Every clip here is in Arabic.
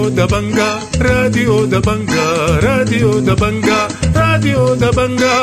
راديو دبنجا راديو دبنجا راديو دبنجا راديو دبنجا.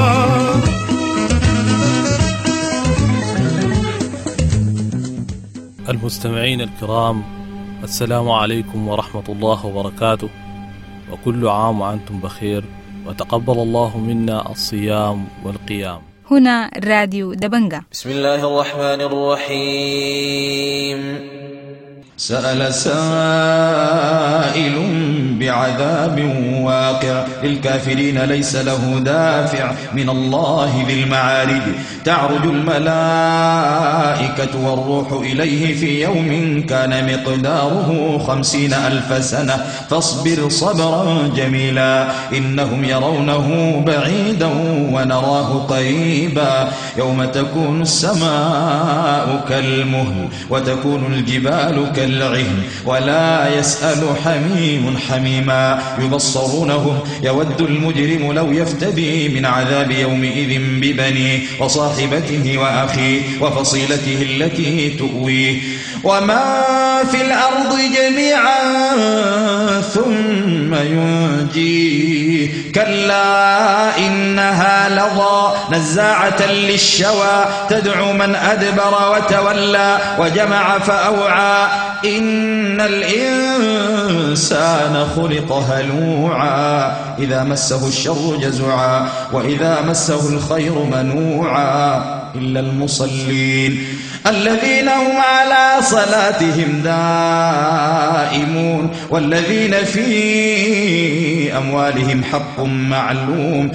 المستمعين الكرام، السلام عليكم ورحمة الله وبركاته، وكل عام وأنتم بخير، وتقبل الله منا الصيام والقيام. هنا راديو دبنجا. بسم الله الرحمن الرحيم. سأل سائل بعذاب واقع للكافرين ليس له دافع من الله ذي المعارج. تعرج الملائكة والروح إليه في يوم كان مقداره 50,000 سنة فاصبر صبرا جميلا إنهم يرونه بعيدا ونراه قريبا. يوم تكون السماء كالمهل وتكون الجبال كالعهن ولا يسأل حميم حميما. يبصرونهم يود المجرم لو يفتدي من عذاب يومئذ ببنيه وصاحبته وأخيه وفصيلته التي تؤويه وما في الأرض جميعا ثم ينجيه. كلا إنها لظى نزاعة للشوى تدعو من أدبر وتولى وجمع فأوعى. إن الإنسان خلق هلوعا إذا مسه الشر جزوعا وإذا مسه الخير منوعا إلا المصلين الذين هم على صلاتهم دائمون والذين في أموالهم حق معلوم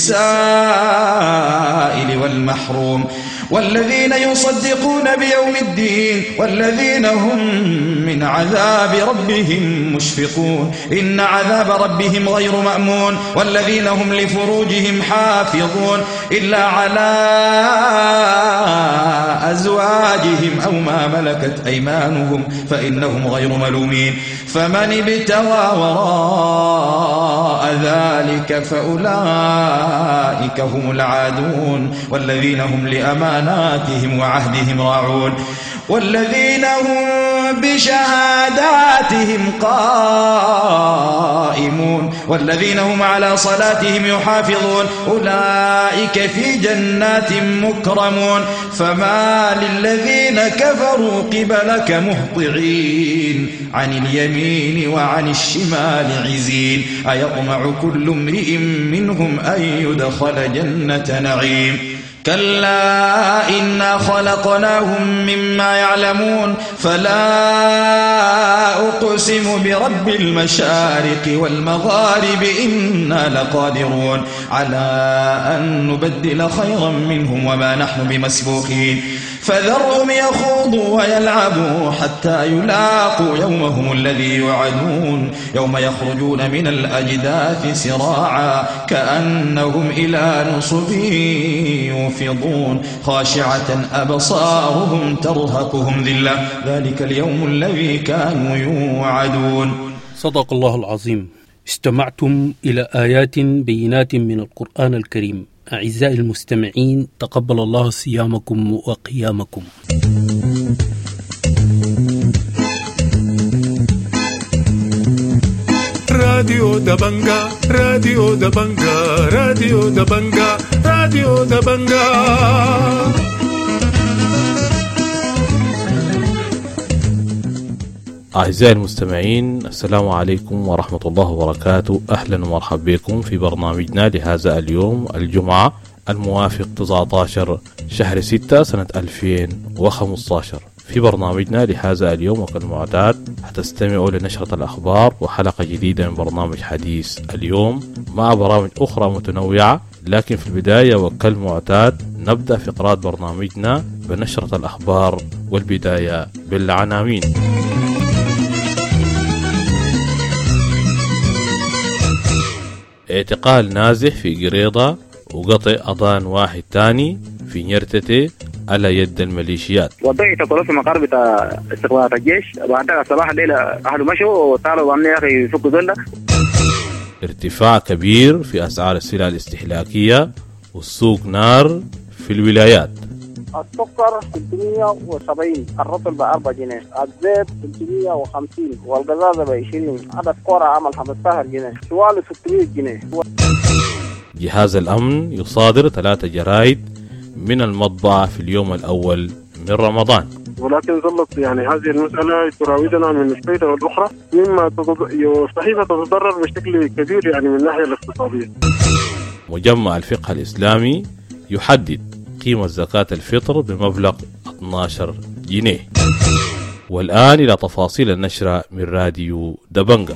للسائل والمحروم والذين يصدقون بيوم الدين والذين هم من عذاب ربهم مشفقون. إن عذاب ربهم غير مأمون والذين هم لفروجهم حافظون إلا على أزواجهم أو ما ملكت أيمانهم فإنهم غير ملومين. فمن ابتغى وراء ذلك فأولئك هم العادون والذين هم لأماناتهم وعهدهم راعون والذين هم بشهاداتهم قائمون والذين هم على صلاتهم يحافظون أولئك في جنات مكرمون. فما للذين كفروا قبلك مهطعين عن اليمين وعن الشمال عزين. أيطمع كل امرئ منهم أن يدخل جنة نعيم. كلا إنا خلقناهم مما يعلمون فلا أقسم برب المشارق والمغارب إنا لقادرون على أن نبدل خيرا منهم وما نحن بمسبوقين. فذرهم يخوضوا ويلعبوا حتى يلاقوا يومهم الذي يوعدون يوم يخرجون من الأجداث سراعا كأنهم إلى نصب يوفضون خاشعة أبصارهم ترهقهم ذلة ذلك اليوم الذي كانوا يوعدون. صدق الله العظيم. استمعتم إلى آيات بينات من القرآن الكريم. أعزائي المستمعين، تقبل الله صيامكم وقيامكم. راديو دبنجا راديو دبنجا راديو دبنجا راديو دبنجا. أعزائي المستمعين، السلام عليكم ورحمة الله وبركاته. أهلا ومرحبا بكم في برنامجنا لهذا اليوم الجمعة الموافق 19 شهر 6 سنة 2015. في برنامجنا لهذا اليوم وكالمعتاد هتستمعوا لنشرة الأخبار وحلقة جديدة من برنامج حديث اليوم مع برامج أخرى متنوعة. لكن في البداية وكالمعتاد نبدأ فقرات برنامجنا بنشرة الأخبار والبداية بالعناوين. اعتقال نازح في قريضة وقطع أضان واحد تاني في نيرتتي على يد الميليشيات. وضعت اعتقالات في مقر بتاع استخبارات الجيش بعدها صباح الليلة أهله مشوا وطالبوا أن يفكوا ذلة. ارتفاع كبير في أسعار السلع الاستهلاكية والسوق نار في الولايات. السكر 370، الرطل ب4 جنيه، الزيت 350 والقزازة ب20، عدد كورة عمل 15 جنيه، شوال 600 جنيه. جهاز الأمن يصادر 3 جرائد من المطبعة في اليوم الأول من رمضان، ولكن ظلت هذه المسألة تراودنا من الفائدة والأخرى، مما صحيفة تتضرر بشكل كبير من الناحية الاقتصادية. مجمع الفقه الإسلامي يحدد قيمة زكاة الفطر بمبلغ 12 جنيه. والآن إلى تفاصيل النشرة من راديو دبنجا.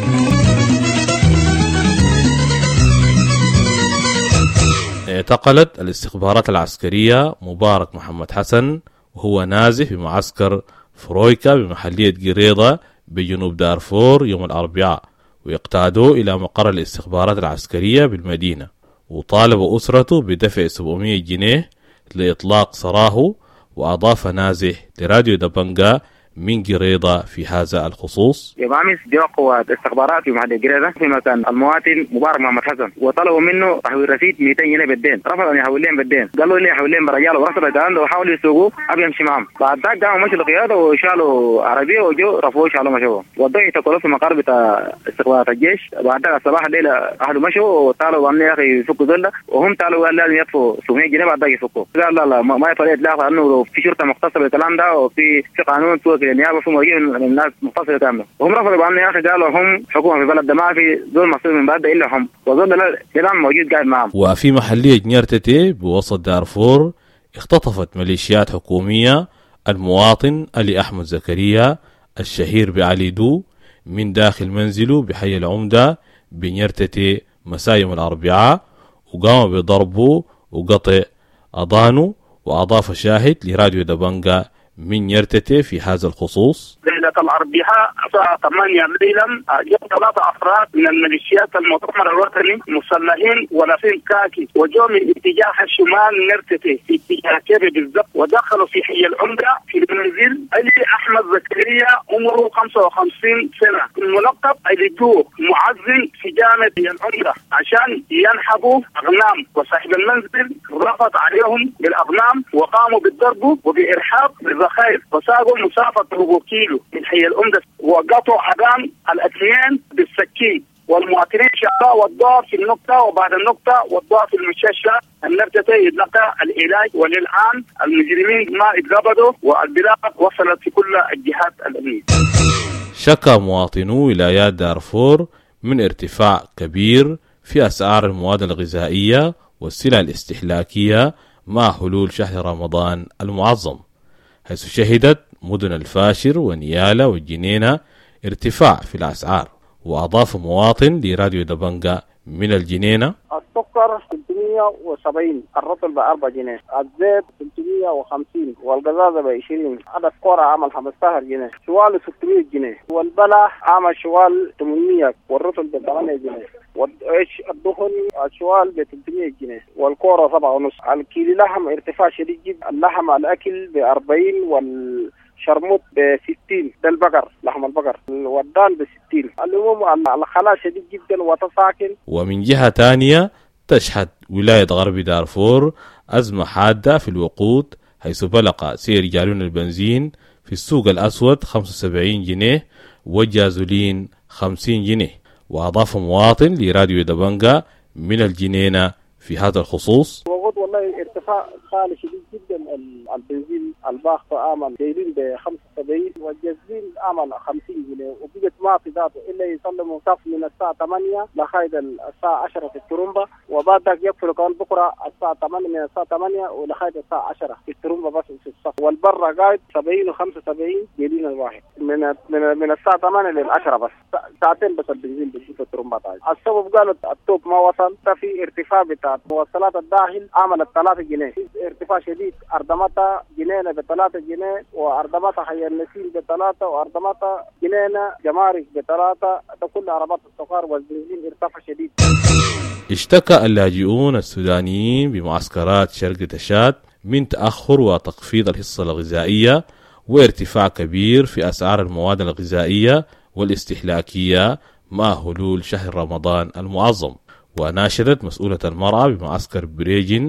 اعتقلت الاستخبارات العسكرية مبارك محمد حسن وهو نازح في معسكر فرويكا بمحلية قريضة بجنوب دارفور يوم الأربعاء، ويقتادوا إلى مقر الاستخبارات العسكرية بالمدينة، وطالب أسرته بدفع 700 جنيه لإطلاق سراحه. وأضاف نازح لراديو دبنجا من قريضة في هذا الخصوص: يوم أمس جاء قوات استخبارات في محل قريضة في مكان المواطن مبارك محمد حسن، وطلبوا منه تحويل رصيد 200 جنيه بالدين، رفض أن يحول لهم بالدين، قالوا لي يحول لهم برجال، ورفض الكلام ده وحاولوا يسوقوه أبي يمشي معهم. بعد ذلك قاموا مشوا القيادة وشالوا عربية وجو رفعوه شالوا مشوا، وضعوا يتقلوا في مقر بتاع استخبارات الجيش. بعد ذلك الصباح الليلة أهلوا مشوا وطالبوا أن يا أخي يفكوا ذلة، وهم طالبوا قال لازم يدفعوا 700 جنيه بعد ذلك يفكوا. قال لا ما يفعل إطلاق، لأنه في شرطة مختصة بالكلام ده وفي قانون سوق النيابة في موجود من الناس مختصة كاملة، وهم رفضوا بأن يا أخي قالوا هم حكومة في بلد ده ما في زول مصير من بعد إلا هم، وزول الكلام موجود قاعد معهم. وفي محلية جنيرتتي بوسط دارفور اختطفت ميليشيات حكومية المواطن علي أحمد زكريا الشهير بعلي دو من داخل منزله بحي العمدة بنيرتتي مساء يوم الأربعاء، وقام بضربه وقطع أضانه. وأضاف شاهد لراديو دبنجا من يرتتي في هذا الخصوص: ليلة الأربعاء الساعة 8 ليلا جاء 3 أفراد من الميليشيات المؤتمر الوطني مسلحين ولابسين كاكي، وجوا من اتجاه الشمال نرتتي في اتجاه كيبي بالضبط، ودخلوا في حي العمدة في المنزل علي أحمد زكريا عمره 55 سنة، الملقب علي دو، معزل في جامعة حي العمدة، عشان ينحبوا أغنام، وصاحب المنزل رفض عليهم بالأغنام وقاموا بالضرب وبإرحاب بالرخائف، وساقوا مسافة 4 كيلو من حي العمدة، وقطعوا عظام الاثنين بالسكين، والمواطنين شافوا والضعف في النقطة، وبعد النقطة والضعف في المستشفى النرتتي يتلقى العلاج، وللآن المجرمين ما اتقبضوا والبلاغ وصلت في كل الجهات الأمنية. شكى مواطنو ولايات دارفور من ارتفاع كبير في أسعار المواد الغذائية والسلع الاستهلاكية مع حلول شهر رمضان المعظم، حيث شهدت مدن الفاشر ونيالا والجنينة ارتفاع في الأسعار. وأضاف مواطن لراديو دبنجا من الجنينة: السكر 370، الرطل ب4 جنيه، الزيت 350 والقزازة ب20، عدد كورة عمل 15 جنيه، شوال 600 جنيه، والبلح عمل شوال 800 والرطل ب8 جنيه، والدهن الشوال ب300 جنيه، والكورة 7.5. الكيلو لحم ارتفاع شديد جدا، اللحم الأكل ب40 شرموط ب60، ده البقر، لحم البقر، والدان ب60. المهم الخلاء شديد جدا وتساكن. ومن جهة تانية تشهد ولاية غرب دارفور أزمة حادة في الوقود، حيث بلغ سعر جالون البنزين في السوق الأسود 75 جنيه والجازولين 50 جنيه. وأضاف مواطن لراديو دبنجا من الجنينة في هذا الخصوص: والله ارتفاع خالي شديد جدا، البنزين الباخ عمل جايبين ب75 والجازولين عمل 50 جنيه، وبقت ما في ذاته الا يسلموا صف من الساعه 8 لغايه الساعه 10 في الترومبا، وبعد ذلك يقفلوا كمان بكره الساعه 8 من الساعه 8 ولغايه الساعه 10 في الترومبا بس في الصف، والبره قاعد 70 و75 جايبين الواحد من الساعه 8 لل 10 بس ساعتين بس البنزين بيجي في الترومبا. السبب قالوا التوب ما وصل، في ارتفاع بتاع مواصلات الداخل عملت 3 جنيه، ارتفاع شديد، أردمتا جنينة ب3 جنيه، وأردمتا حي النسيم ب3، وأردمتا جنينة جمارك ب3، ده كل عربات السكر والبنزين ارتفع شديد. اشتكى اللاجئون السودانيين بمعسكرات شرق تشاد من تأخر وتخفيض الحصة الغذائية وارتفاع كبير في أسعار المواد الغذائية والاستهلاكية مع حلول شهر رمضان المعظم. وناشدت مسؤولة المرأة بمعسكر بريجين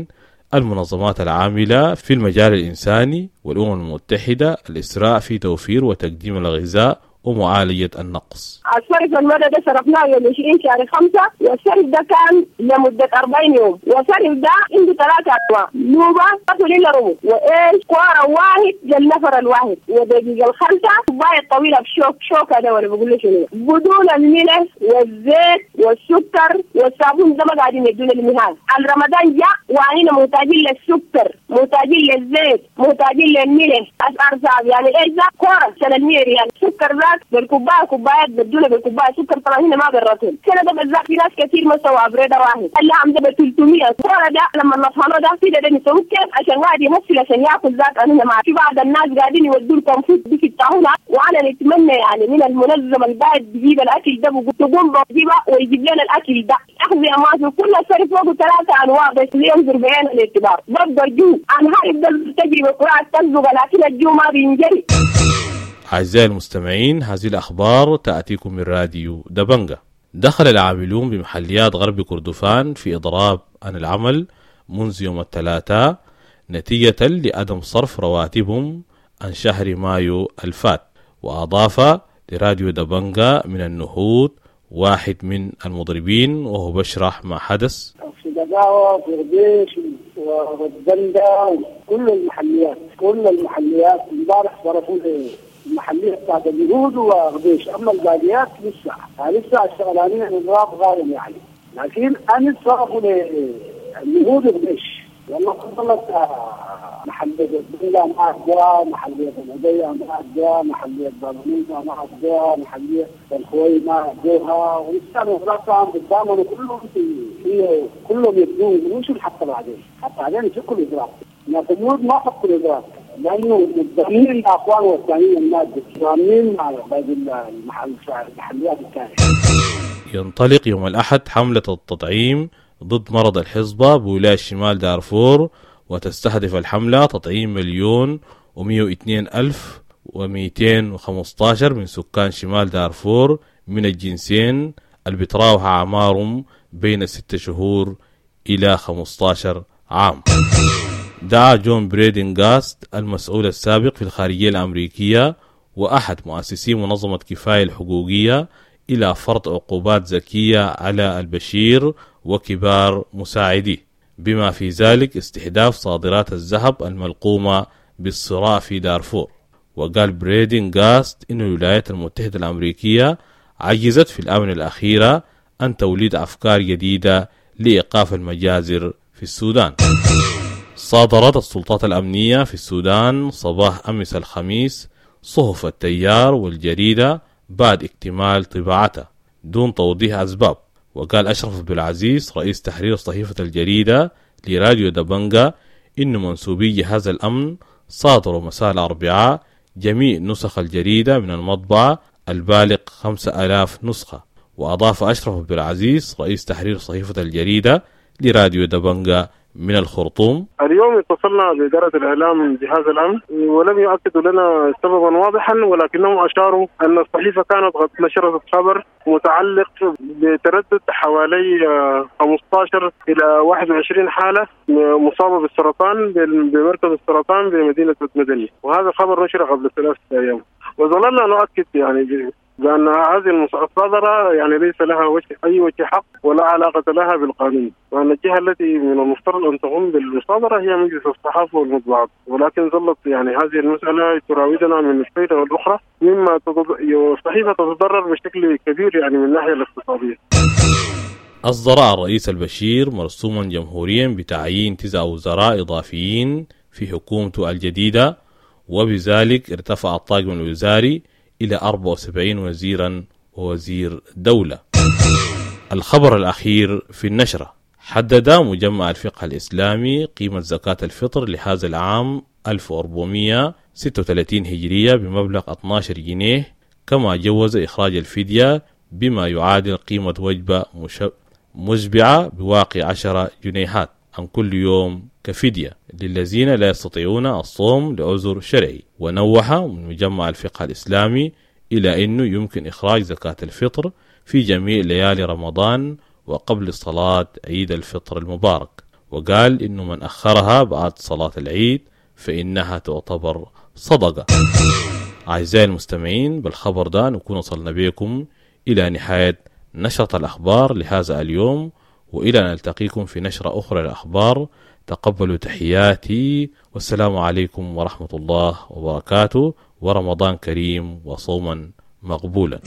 المنظمات العاملة في المجال الإنساني والأمم المتحدة الإسراع في توفير وتقديم الغذاء ومعالجة النقص. الصرف المدى ده صرفناه يوم 20 شهر 5 والصرف ده كان لمدة 40 يوم والصرف ده عنده 3 أنواع نوبة قتل إلا رمو وإيش كوارا واحد للنفر الواحد ودقيقة الخمسة كوباية طويلة بشوكة ده ولا بقول له شنو بدون الملح والزيت والسكر والصابون ده ما قاعدين يدون المهاد. الرمضان جاء وعينا محتاجين للسكر محتاجين للزيت محتاجين للملح أسعار صعب يعني إيش ده كوارا سنة 100 ريال سكر ذاك بالكوباية كوبايات بدونه بالكوباية سكر طبعا هنا ما بالرطل كده ده بالذات في ناس كثير ما سووا بريدة واحد اللي عم ده ب 300 كوارا ده لما نطحنه ده في ده نسوي كيف عشان واحد يمثل عشان ياكل ذاك أنا ما في بعض الناس قاعدين يودوا لكم فوت في الطاولة وأنا نتمنى يعني من المنظمة الباعث تجيب الأكل ده تقوم بجيبه ويجيب لنا الأكل ده أخذ أمازون كل صرف فوق 3 أنواع بس ينظر بعين الاعتبار برضه الجو أنا هاي ده تجربة قراءة تنزق لكن الجو ما بينجري. أعزائي المستمعين هذه الأخبار تأتيكم من راديو دبنجة. دخل العاملون بمحليات غرب كردفان في إضراب عن العمل منذ يوم الثلاثاء نتيجة لعدم صرف رواتبهم عن شهر مايو الفات. وأضاف لراديو دبنجة من النهوض واحد من المضربين وهو بشرح ما حدث. في دقاوة في غديش والدندة كل المحليات امبارح صرفوا المحلية بتاعت اليهود وغديش أما الباقيات لسه الشغلانين الإضراب غايم يعني لكن أنا صرفوا اليهود وغديش والله فضلت محلية الدندة ما أدى محلية الهدية ما أدى محلية بابنيزة ما أدى محلية الخوي ما أدوها ولسه الإضراب بالضامن كلهم يبدون مش حتى بعدين في كل إضراب لكن اليهود ما فكوا الإضراب لأنه متضامنين الأخوان والثانيين الناس متضامنين مع باقي المحليات الثانية. ينطلق يوم الأحد حملة التطعيم ضد مرض الحصبة بولاية شمال دارفور وتستهدف الحملة تطعيم 1,202,215 من سكان شمال دارفور من الجنسين اللي بتراوح أعمارهم بين 6 شهور إلى 15 عام. دعا جون بريدنغاست المسؤول السابق في الخارجية الأمريكية وأحد مؤسسي منظمة كفاية الحقوقية إلى فرض عقوبات ذكية على البشير وكبار مساعديه بما في ذلك استهداف صادرات الذهب الملقومة بالصراع في دارفور. وقال بريدنغاست إن الولايات المتحدة الأمريكية عجزت في الآونة الأخيرة أن تولد أفكار جديدة لإيقاف المجازر في السودان. صادرت السلطات الأمنية في السودان صباح أمس الخميس صحف التيار والجريدة بعد اكتمال طباعتها دون توضيح أسباب. وقال أشرف بالعزيز رئيس تحرير صحيفة الجريدة لراديو دبنجة إن منسوبي جهاز الأمن صادروا مساء الأربعاء جميع نسخ الجريدة من المطبعة البالغ 5000 نسخة. وأضاف أشرف بالعزيز رئيس تحرير صحيفة الجريدة لراديو دبنجة من الخرطوم: اليوم اتصلنا بإدارة الإعلام من جهاز الأمن ولم يؤكدوا لنا سببا واضحا، ولكنهم أشاروا أن الصحيفة كانت قد نشرت خبر متعلق بتردد حوالي 15 إلى 21 حالة مصابة بالسرطان بمركز السرطان بمدينة مدني، وهذا خبر نشر قبل 3 أيام. وظللنا نؤكد يعني بأن هذه المصادرة يعني ليس لها أي وجه حق ولا علاقة لها بالقانون، وأن الجهة التي من المفترض أن تقوم بالمصادرة هي مجلس الصحافة والمطبعات، ولكن ظلت يعني هذه المسألة تراودنا من الفائدة والأخرى، مما الصحيفة تتضرر بشكل كبير يعني من الناحية الاقتصادية. أصدر الرئيس البشير مرسوما جمهوريا بتعيين 9 وزراء إضافيين في حكومته الجديدة، وبذلك ارتفع الطاقم الوزاري إلى 74 وزيرا ووزير دولة. الخبر الأخير في النشرة: حدد مجمع الفقه الإسلامي قيمة زكاة الفطر لهذا العام 1436 هجرية بمبلغ 12 جنيه، كما جوز إخراج الفدية بما يعادل قيمة وجبة مشبعة بواقع 10 جنيهات عن كل يوم كفدية للذين لا يستطيعون الصوم لعذر شرعي. ونوح من مجمع الفقه الإسلامي إلى أنه يمكن إخراج زكاة الفطر في جميع ليالي رمضان وقبل صلاة عيد الفطر المبارك. وقال إنه من أخرها بعد صلاة العيد فإنها تعتبر صدقة. أعزائي المستمعين، بالخبر ده نكون وصلنا بكم إلى نهاية نشرة الأخبار لهذا اليوم، وإلى أن نلتقيكم في نشرة أخرى للأخبار. تقبلوا تحياتي والسلام عليكم ورحمة الله وبركاته، ورمضان كريم وصوما مقبولا.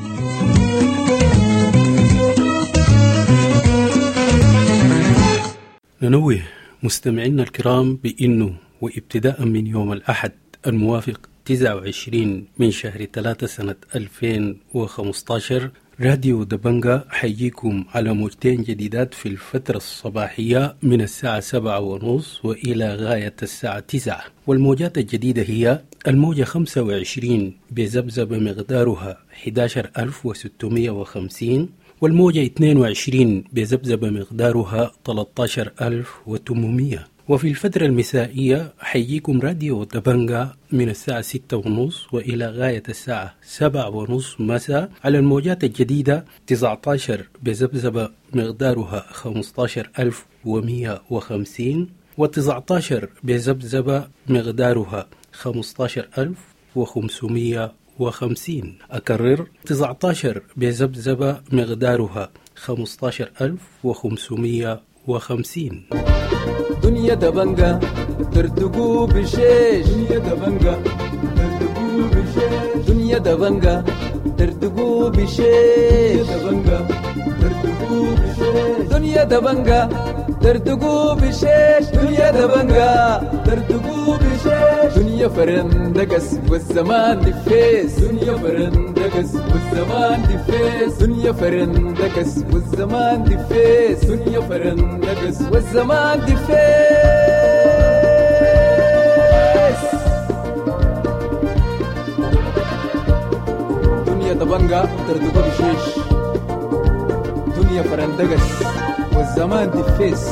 ننوه مستمعينا الكرام بأنه وابتداء من يوم الأحد الموافق 29 من شهر 3 سنة 2015 راديو دبنجا حيجيكم على موجتين جديدات في الفترة الصباحية من الساعة 7:30 وإلى غاية الساعة 9. والموجات الجديدة هي الموجة 25 بذبذبة مقدارها 11650، والموجة 22 بذبذبة مقدارها 13800. وفي الفترة المسائية حيجيكم راديو دبنجا من الساعة 6:30 وإلى غاية الساعة 7:30 مساء على الموجات الجديدة 19 بذبذبة مقدارها 15150، و19 بذبذبة مقدارها 15550. أكرر 19 بذبذبة مقدارها 15550. دنيا دبنجا ترتقو بشيش، دنيا دبنجا ترتقو بشيش، دنيا دبنجا ترتقو بشيش، دبنجا ترتقو بشيش، دنيا دبنجا ترتقو بشيش، دنيا دبنجا ترتقو بشيش، دنيا فرندقس والزمان دفيس، دنيا فرندقس والزمان دفيس، دنيا فرندقس والزمان دفيس، دنيا فرندقس والزمان دفيس، دنيا دبنجا ترتقو بشيش، دنيا فرندقس والزمان دفيس.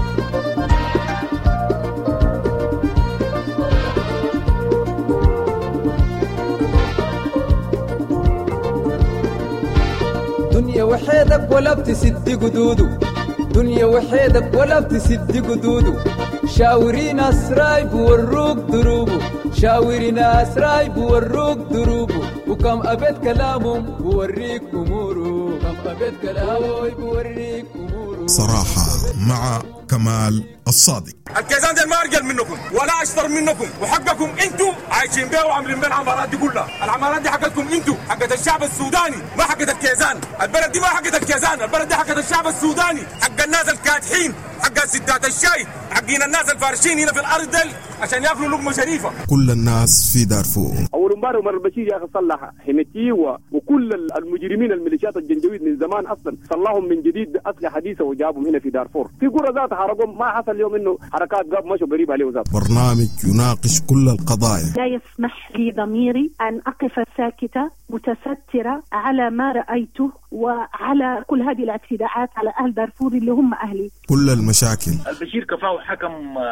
دنيا وحيدك ولا بتسد قدودو، دنيا وحيدك ولا بتسد قدودو، شاوري ناس رايب وروك دروبو، شاوري ناس رايب وروك دروبو، وكم أبد كلامهم بوريك أمورو، كم أبد كلامهم بوريك أمورو. صراحة مع كمال الصادق. الكيزان ده ما أرجل منكم ولا أشطر منكم، وحقكم أنتم عايشين بيه وعاملين بيه العمارات دي كلها. العمارات دي حقتكم أنتم، حقت الشعب السوداني، ما حقت الكيزان. البلد دي ما حقت الكيزان، البلد دي حقت الشعب السوداني، حق الناس الكادحين، حق ستات الشاي، حقين الناس الفارشين هنا في الأرض دل عشان ياكلوا لقمة شريفة. كل الناس في دارفور. أول امبارح عمر البشير يا أخي صلح حميتي وكل المجرمين الميليشيات الجنجويد من زمان أصلا صلحهم من جديد أسلحة حديثة وجابهم هنا في دارفور. في قرى ذات حرقهم، ما حصل اليوم إنه حركات قاب مشوا قريب عليه ذات. برنامج يناقش كل القضايا. لا يسمح لي ضميري أن أقف ساكتة متسترة على ما رأيته وعلى كل هذه الاعتداءات على أهل دارفور اللي هم أهلي. كل المشاكل. البشير كفاه حكم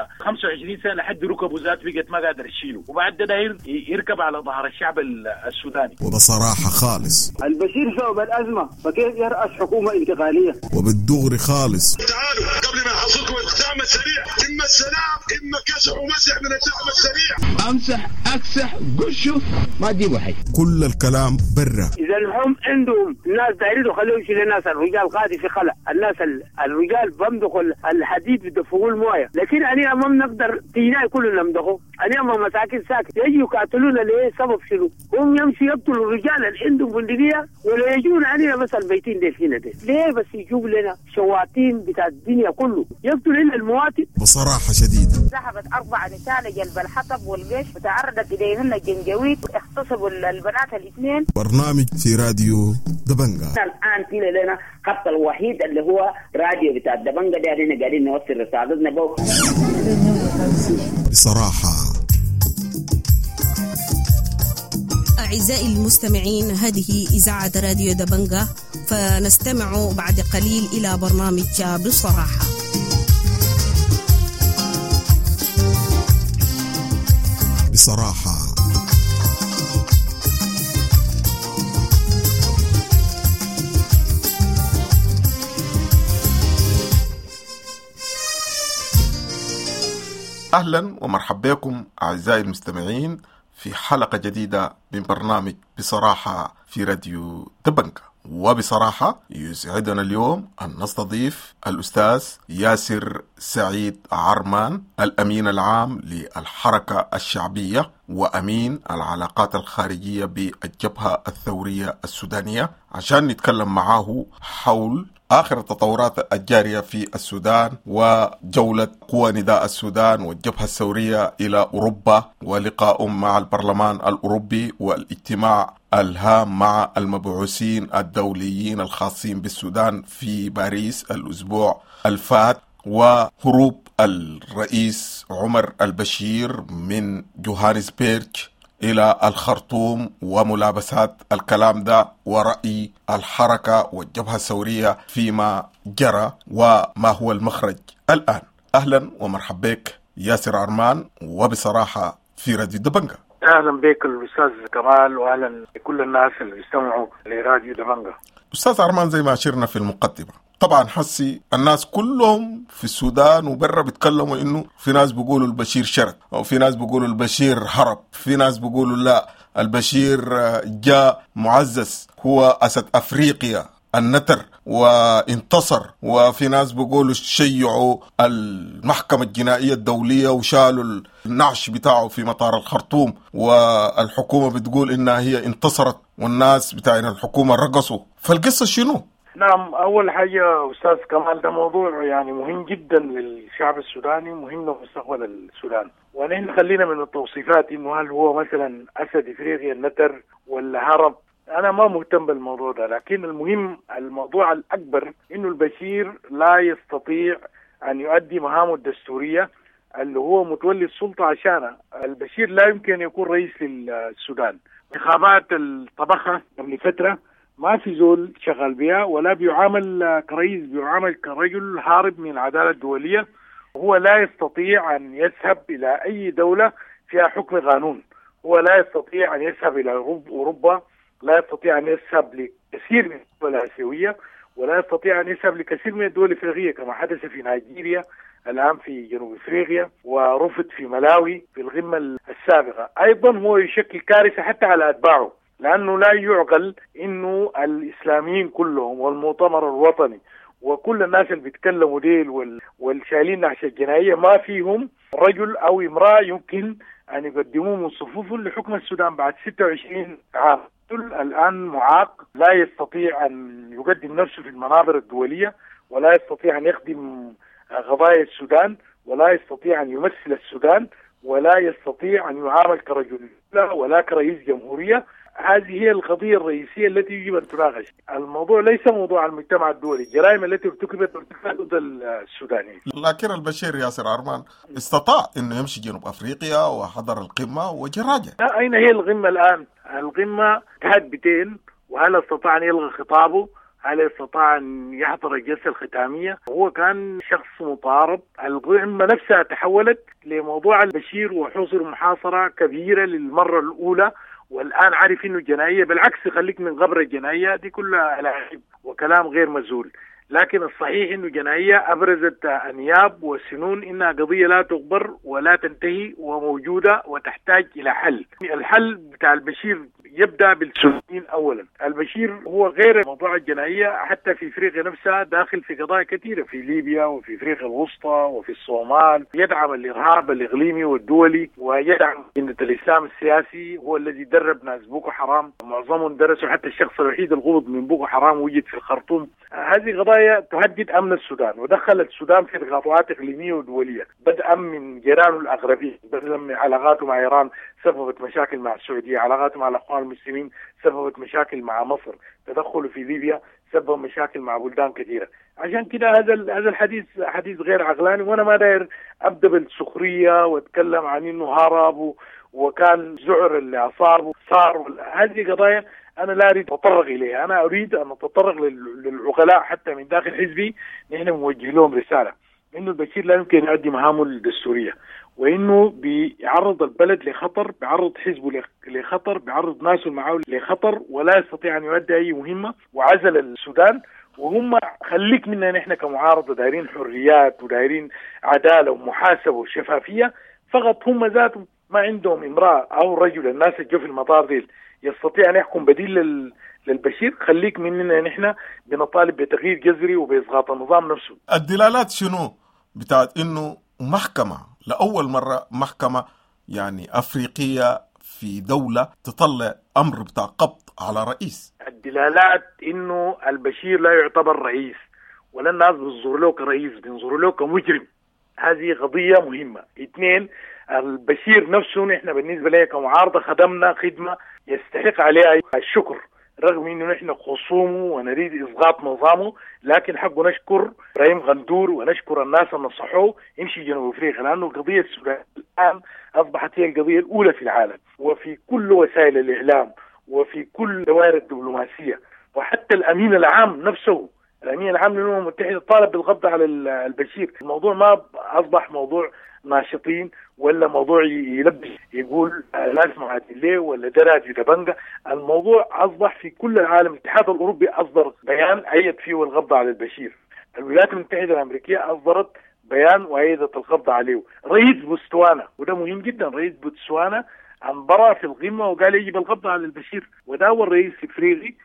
25 سنة لحد ركبه ذات بقت ما قادر يشيله، وبعد ده يركب على ظهر الشعب السوداني. وبصراحة خالص. البشير سبب الأزمة، فكيف يرأس حكومة انتقالية؟ وبالدغري خالص. تعالوا قبل ما يحصلكم الدعم السريع، إما السلام إما كسر ومسح من الدعم السريع. أمسح أكسح قشوا ما تجيبوا حي. كل الكلام برا. إذا هم عندهم الناس دايرين خلوه يشيل الناس، الرجال قاضي في خلع الناس، الرجال بمدخوا الحديد بدفقوا المويه، لكن أنا ما بنقدر تيجي كلنا نمدخوا، أنا ما مساكين ساكت يجوا يقاتلونا ليه؟ سبب شنو؟ هم يمشي يقتلوا الرجال اللي عندهم بندقية ولا يجون علينا مثلا بيتين ديل هنا ديل، ليه بس يجوا لنا شواتين بتاع الدنيا كله يقتلوا لنا المواطن؟ بصراحة شديدة. ذهبت 4 نساء لجلب الحطب والجيش وتعرضت إليهن الجنجويد، اغتصبوا البنات الاثنين. برنامج في راديو دبنجا. الآن فينا لنا خط الوحيد اللي هو راديو بتاع دبنجا ده، علينا قاعدين نوصل رسالتنا بو. بصراحة. أعزائي المستمعين، هذه إذاعة راديو دبنجا، فنستمع بعد قليل إلى برنامج بصراحة. بصراحة. أهلا ومرحبا بكم أعزائي المستمعين في حلقة جديدة من برنامج بصراحة في راديو دبنجة. وبصراحة يسعدنا اليوم أن نستضيف الأستاذ ياسر سعيد عرمان، الأمين العام للحركة الشعبية وأمين العلاقات الخارجية بالجبهة الثورية السودانية، عشان نتكلم معه حول آخر التطورات الجارية في السودان وجولة قوى نداء السودان والجبهة الثورية إلى أوروبا ولقاء مع البرلمان الأوروبي والاجتماع الهام مع المبعوثين الدوليين الخاصين بالسودان في باريس الأسبوع الفات، وهروب الرئيس عمر البشير من جوهانسبيرغ إلى الخرطوم وملابسات الكلام ده ورأي الحركة والجبهة الثورية فيما جرى وما هو المخرج الآن. أهلا ومرحبا بك ياسر عرمان وبصراحة في راديو دبنجة. أهلا بك الأستاذ كمال وأهلا بكل الناس اللي يستمعوا لراديو دبنجة. أستاذ عرمان، زي ما أشرنا في المقدمة، طبعا حسي الناس كلهم في السودان وبرا بيتكلموا انه في ناس بيقولوا البشير شرد، او في ناس بيقولوا البشير هرب، في ناس بيقولوا لا البشير جاء معزز هو أسد أفريقيا النتر وانتصر، وفي ناس بيقولوا شيعوا المحكمة الجنائية الدولية وشالوا النعش بتاعه في مطار الخرطوم، والحكومة بتقول انها هي انتصرت والناس بتاعين الحكومة رقصوا. فالقصة شنو؟ نعم، أول حاجة أستاذ كمال ده موضوع يعني مهم جدا للشعب السوداني، مهم لمستقبل السودان، ونحن خلينا من التوصيفات إنه هل هو مثلا أسد إفريقيا النتر ولا هرب. أنا ما مهتم بالموضوع ده، لكن المهم الموضوع الأكبر إنه البشير لا يستطيع أن يؤدي مهامه الدستورية اللي هو متولي السلطة عشانها. البشير لا يمكن يكون رئيس للسودان. انتخابات الطبخة قبل فترة ما في زول شغال بها ولا بيعامل كرئيس، بيعامل كرجل هارب من العدالة الدولية. هو لا يستطيع أن يذهب إلى أي دولة فيها حكم قانون، هو لا يستطيع أن يذهب إلى أوروبا، لا يستطيع أن يذهب لكثير من الدول الآسيوية، ولا يستطيع أن يذهب لكثير من الدول الإفريقية كما حدث في نيجيريا، الآن في جنوب إفريقيا، ورفض في ملاوي في القمة السابقة. أيضا هو يشكل كارثة حتى على أتباعه، لأنه لا يعقل إنه الإسلاميين كلهم والمؤتمر الوطني وكل الناس اللي بيتكلموا ديل والشايلين نعش الجنائية ما فيهم رجل أو امرأة يمكن أن يقدموه من صفوفهم لحكم السودان بعد 26 عام. الآن معاق، لا يستطيع أن يقدم نفسه في المنابر الدولية، ولا يستطيع أن يخدم قضايا السودان، ولا يستطيع أن يمثل السودان، ولا يستطيع أن يعامل كرجل ولا كرئيس جمهورية. هذه هي القضية الرئيسية التي يجب أن تناقش. الموضوع ليس موضوع المجتمع الدولي، الجرائم التي ارتكبت ضد السودانيين. لكن البشير ياسر عرمان استطاع أنه يمشي جنوب أفريقيا وحضر القمة وجراجع. أين هي القمة الآن؟ القمة انتهت بتين، وهل استطاع أن يلغي خطابه؟ هل استطاع أن يحضر الجلسة الختامية؟ هو كان شخص مطارد. القمة نفسها تحولت لموضوع البشير وحصر محاصرة كبيرة للمرة الأولى، والآن عارف إنه جنائية. بالعكس، خليك من قبر الجنائية دي كلها ألاعيب وكلام غير مزول. لكن الصحيح إنه جنائية أبرزت أنياب وسنون إنها قضية لا تقبر ولا تنتهي وموجودة وتحتاج إلى حل. الحل بتاع البشير يبدأ بالسودانيين أولا. البشير هو غير موضوع الجنائية، حتى في إفريقيا نفسها داخل في قضايا كثيرة، في ليبيا وفي إفريقيا الوسطى وفي الصومال. يدعم الإرهاب الإقليمي والدولي، ويدعم جنة الإسلام السياسي. هو الذي درب ناس بوكو حرام، معظمهم درسوا، حتى الشخص الوحيد الغضب من بوكو حرام وجد في الخرطوم. هذه قضايا تهدد أمن السودان، ودخلت السودان في تقاطعات إقليمية ودولية، بدءا من جيرانه الأقربين، بدءا من علاقاته مع إيران سببت مشاكل مع السعودية، علاقاته مع الأخوان المسلمين سببت مشاكل مع مصر، تدخله في ليبيا سبب مشاكل مع بلدان كثيرة. عشان كده هذا الحديث حديث غير عقلاني، وأنا ما داير أبدأ بالسخرية وأتكلم عن إنه هرب وكان زعر اللي أصابه صار. هذه قضايا أنا لا أريد أتطرق إليها، أنا أريد أن أتطرق للعقلاء حتى من داخل حزبي. نحن موجه لهم رسالة إنه البشير لا يمكن يؤدي مهامه الدستورية، وإنه بيعرض البلد لخطر، بيعرض حزبه لخطر، بيعرض ناسه معه لخطر، ولا يستطيع أن يؤدي أي مهمة. وعزل السودان وهم خليك منا نحن كمعارضة دايرين حريات ودايرين عدالة ومحاسبة وشفافية، فقط هم ذاتهم ما عندهم امرأة أو رجل الناس اللي جو في المطار ديل يستطيع أن يحكم بديل للبشير. خليك مننا نحن بنطالب بتغيير جذري وبإسقاط النظام نفسه. الدلالات شنو بتاعت إنه محكمة لأول مرة، محكمة يعني أفريقية في دولة تطلع أمر بتاع قبض على رئيس؟ الدلالات إنه البشير لا يعتبر رئيس ولا الناس بينظروا له كرئيس، بينظروا له كمجرم. هذه قضية مهمة. 2، البشير نفسه نحن بالنسبة لنا كمعارضة خدمنا خدمة يستحق عليها الشكر، رغم انه نحن خصومه ونريد اسقاط نظامه، لكن حقه نشكر ابراهيم غندور ونشكر الناس اللي نصحوه يمشي جنوب افريقيا، لانه القضيه السودانيه الان اصبحت هي القضيه الاولى في العالم وفي كل وسائل الاعلام وفي كل دوائر الدبلوماسيه، وحتى الامين العام نفسه، الامين العام للامم المتحده طالب بالقبض على البشير. الموضوع ما اصبح موضوع ناشطين ولا موضوع يلبس يقول ناس معادين ليه ولا درجة دبنجة. الموضوع أصبح في كل العالم. الاتحاد الأوروبي أصدر بيان أيد فيه القبض على البشير، الولايات المتحدة الأمريكية أصدرت بيان وأيدت القبض عليه. رئيس بوتسوانا، وده مهم جدا، رئيس بوتسوانا انبرى في القمة وقال يجب القبض على البشير، وده هو الرئيس الإفريقي.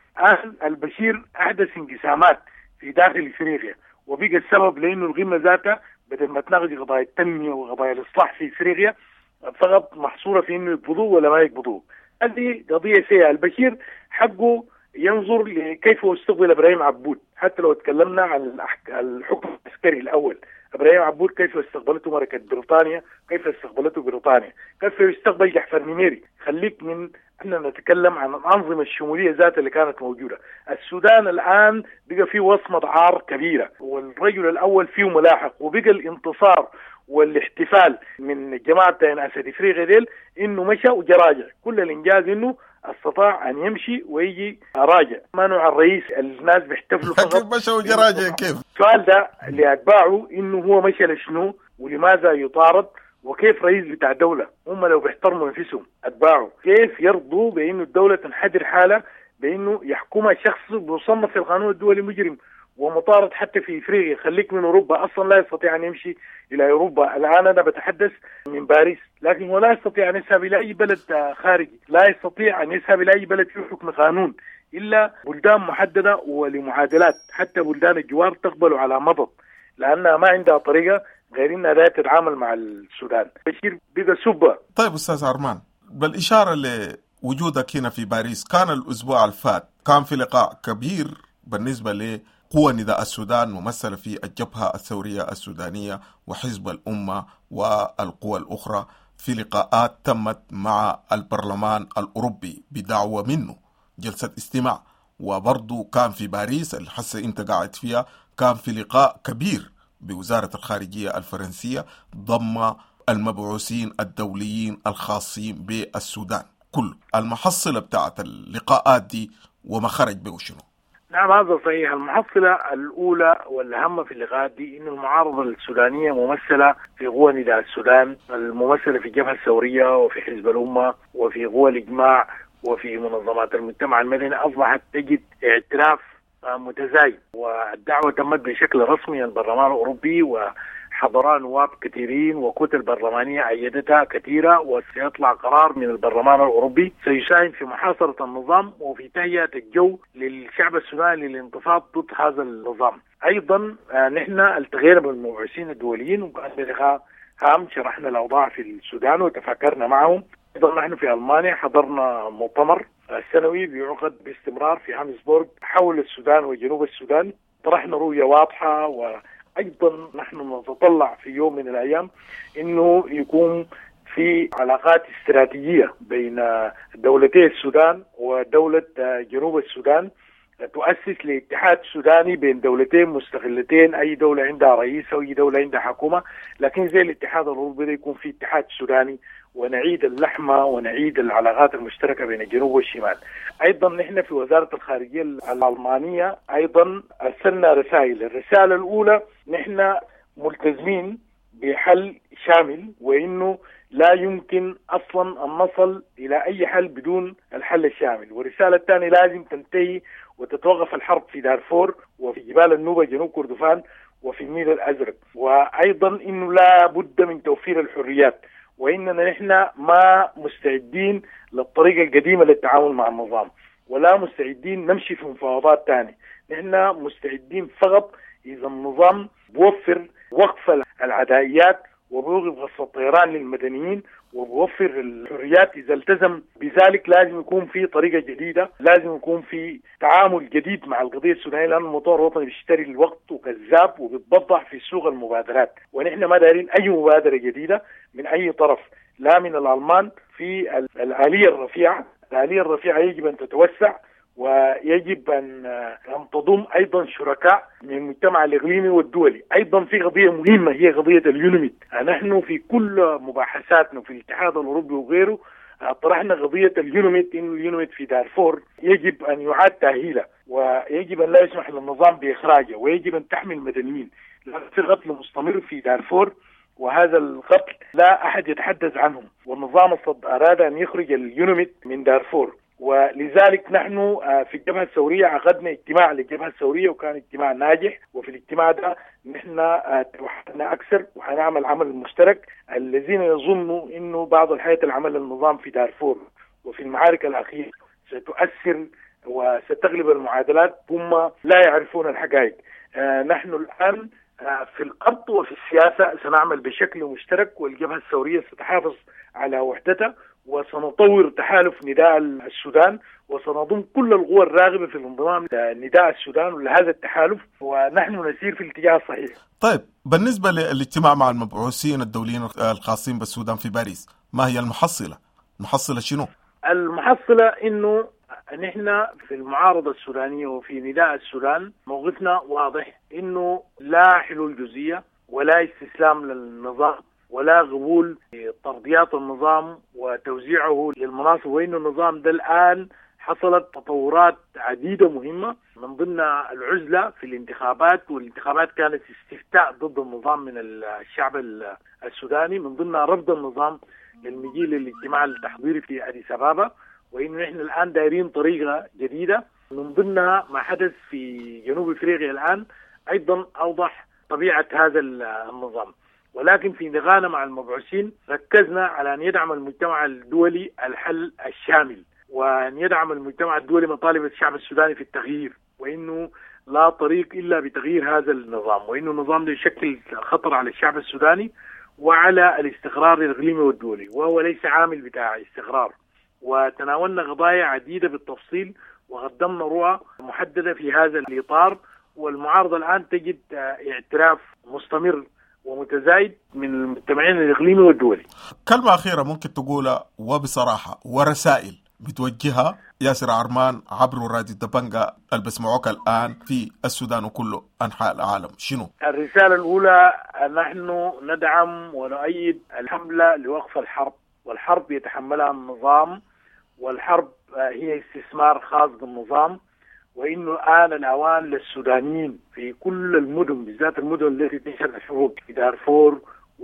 البشير أحدث انقسامات في داخل إفريقيا، وبقى السبب لأنه القمة ذاتها بدل ما تناقش قضايا التنمية وقضايا الإصلاح في إفريقيا فقط محصورة في إنه يقبضوه ولا ما يقبضوه. هذه قضية سيئة. البشير حقه ينظر لكيف استقبل إبراهيم عبود. حتى لو تكلمنا عن الحكم العسكري الأول، إبراهيم عبود كيف استقبلته ملكة بريطانيا، كيف استقبلته بريطانيا، كيف يستقبل جعفر نميري. خليك من احنا نتكلم عن الأنظمة الشمولية ذات اللي كانت موجودة. السودان الآن بقى فيه وصمة عار كبيرة، والرجل الأول فيه ملاحق، وبقى الانتصار والاحتفال من جماعة أسد إفريقيا ديل إنه مشى وجراجع. كل الإنجاز إنه استطاع أن يمشي ويجي راجع. ما نوع الرئيس الناس بيحتفلوا فقط مشى وجراجع كيف؟ السؤال ده لأتباعه إنه هو مشى لشنو ولماذا يطارد، وكيف رئيس بتاع دولة هم لو بيحترموا نفسهم أتباعه كيف يرضوا بأنه الدولة تنحدر حالة بأنه يحكمها شخص بيصنف في القانون الدولي مجرم ومطارد حتى في إفريقيا. خليك من أوروبا أصلا لا يستطيع أن يمشي إلى أوروبا. الآن أنا بتحدث من باريس، لكن هو لا يستطيع أن يذهب إلى أي بلد خارجي، لا يستطيع أن يذهب إلى أي بلد فيه حكم قانون إلا بلدان محددة ولمعادلات. حتى بلدان الجوار تقبل على مضض لأنها ما عندها طريقة غير أنها لا تتعامل مع السودان. بشير بقى سبة. طيب أستاذ عرمان، بالإشارة لوجودك هنا في باريس، كان الأسبوع الفات كان في لقاء كبير بالنسبة لقوى نداء السودان ممثلة في الجبهة الثورية السودانية وحزب الأمة والقوى الأخرى، في لقاءات تمت مع البرلمان الأوروبي بدعوة منه جلسة استماع، وبرضو كان في باريس اللي حسه أنت قاعد فيها كان في لقاء كبير بوزارة الخارجية الفرنسية ضم المبعوثين الدوليين الخاصين بالسودان كله. المحصلة بتاعت اللقاءات دي وما خرج به شنو؟ نعم هذا صحيح. المحصلة الأولى والأهم في اللقاءات دي إن المعارضة السودانية ممثلة في قوى نداء السودان، الممثلة في الجبهة الثورية وفي حزب الأمة وفي قوى الإجماع وفي منظمات المجتمع المدني أصبحت تجد اعتراف متزايد، والدعوة تمت بشكل رسمي البرلمان الأوروبي وحضرها نواب كثيرين وكتل برلمانية أيدتها كثيرة، وسيطلع قرار من البرلمان الأوروبي سيساهم في محاصرة النظام وفي تهيئة الجو للشعب السوداني للانتفاض ضد هذا النظام. أيضا نحن التغينا بالمبعوثين الدوليين وكان لقاء هام شرحنا الأوضاع في السودان وتفكرنا معهم. أيضا نحن في ألمانيا حضرنا مؤتمر السنوي بيعقد باستمرار في هامسبورغ حول السودان وجنوب السودان، طرحنا رؤية واضحة. وأيضا نحن نتطلع في يوم من الأيام إنه يكون في علاقات استراتيجية بين دولتي السودان ودولة جنوب السودان تؤسس لاتحاد سوداني بين دولتين مستقلتين، أي دولة عندها رئيس أو أي دولة عندها حكومة، لكن زي الاتحاد الأوروبي ده يكون في اتحاد سوداني ونعيد اللحمة ونعيد العلاقات المشتركة بين الجنوب والشمال. أيضا نحن في وزارة الخارجية الألمانية أيضا أرسلنا رسائل. الرسالة الأولى نحن ملتزمين بحل شامل، وإنه لا يمكن أصلا أن نصل إلى أي حل بدون الحل الشامل. والرسالة الثانية لازم تنتهي وتتوقف الحرب في دارفور وفي جبال النوبة جنوب كردفان وفي النيل الأزرق. وأيضا إنه لا بد من توفير الحريات، وإننا نحن ما مستعدين للطريقة القديمة للتعامل مع النظام، ولا مستعدين نمشي في مفاوضات تاني. نحن مستعدين فقط إذا النظام بوفر وقف العدائيات وبوقف غصب الطيران للمدنيين وبوفر الحريات. إذا التزم بذلك لازم يكون في طريقة جديدة، لازم يكون في تعامل جديد مع القضية السودانية، لأن الموضوع الوطني بيشتري الوقت وكذاب وبيتبضع في سوق المبادرات، ونحن ما دارين أي مبادرة جديدة من أي طرف، لا من الألمان في الآلية الرفيعة. الآلية الرفيعة يجب أن تتوسع، ويجب أن تضم أيضا شركاء من المجتمع الإقليمي والدولي. أيضا في قضية مهمة هي قضية اليونميت. نحن في كل مباحثاتنا في الاتحاد الأوروبي وغيره طرحنا قضية اليونميت، إنه اليونميت في دارفور يجب أن يعاد تأهيله، ويجب أن لا يسمح للنظام بإخراجه، ويجب أن تحمي المدنيين. لأن في قتل مستمر في دارفور، وهذا القتل لا أحد يتحدث عنهم، والنظام أراد أن يخرج اليونميت من دارفور. ولذلك نحن في الجبهة الثورية عقدنا اجتماع للجبهة الثورية، وكان اجتماع ناجح، وفي الاجتماع ده نحن توحدنا أكثر وحنعمل عمل مشترك. الذين يظنوا إنه بعض الحياة العمل النظام في دارفور وفي المعارك الأخيرة ستؤثر وستغلب المعادلات هم لا يعرفون الحقائق. نحن الآن في الأرض وفي السياسة سنعمل بشكل مشترك، والجبهة الثورية ستحافظ على وحدتها، وسنطور تحالف نداء السودان، وسنضم كل القوى الراغبة في الانضمام لنداء السودان ولهذا التحالف، ونحن نسير في الاتجاه الصحيح. طيب، بالنسبة للاجتماع مع المبعوثين الدوليين الخاصين بالسودان في باريس، ما هي المحصلة؟ المحصلة شنو؟ المحصلة إنه نحن في المعارضة السودانية وفي نداء السودان موقفنا واضح، إنه لا حلول جزئية ولا استسلام للنظام ولا قبول ترضيات النظام وتوزيعه للمناصب، وإن النظام ده الآن حصلت تطورات عديدة مهمة، من ضمن العزلة في الانتخابات، والانتخابات كانت استفتاء ضد النظام من الشعب السوداني، من ضمن رفض النظام للمجيء للاجتماع التحضيري في أديس أبابا، وإن نحن الآن دايرين طريقة جديدة، من ضمنها ما حدث في جنوب أفريقيا الآن أيضا أوضح طبيعة هذا النظام. ولكن في نقاشنا مع المبعوثين ركزنا على أن يدعم المجتمع الدولي الحل الشامل، وأن يدعم المجتمع الدولي مطالب الشعب السوداني في التغيير، وإنه لا طريق إلا بتغيير هذا النظام، وإنه النظام ده يشكل خطر على الشعب السوداني وعلى الاستقرار الإقليمي والدولي، وهو ليس عامل بتاع استقرار. وتناولنا قضايا عديدة بالتفصيل، وقدمنا رؤى محددة في هذا الإطار، والمعارضة الآن تجد اعتراف مستمر ومتزايد من المجتمعين الإقليمي والدولي. كلمة أخيرة ممكن تقولها وبصراحة، ورسائل بتوجهها ياسر عرمان عبر راديو دبنجا اللي بسمعوك الآن في السودان وكل أنحاء العالم، شنو؟ الرسالة الأولى، نحن ندعم ونؤيد الحملة لوقف الحرب، والحرب يتحملها النظام، والحرب هي استثمار خاص بالنظام، وإنه الآن الأوان للسودانيين في كل المدن، بالذات المدن التي تنشر الحروب في دارفور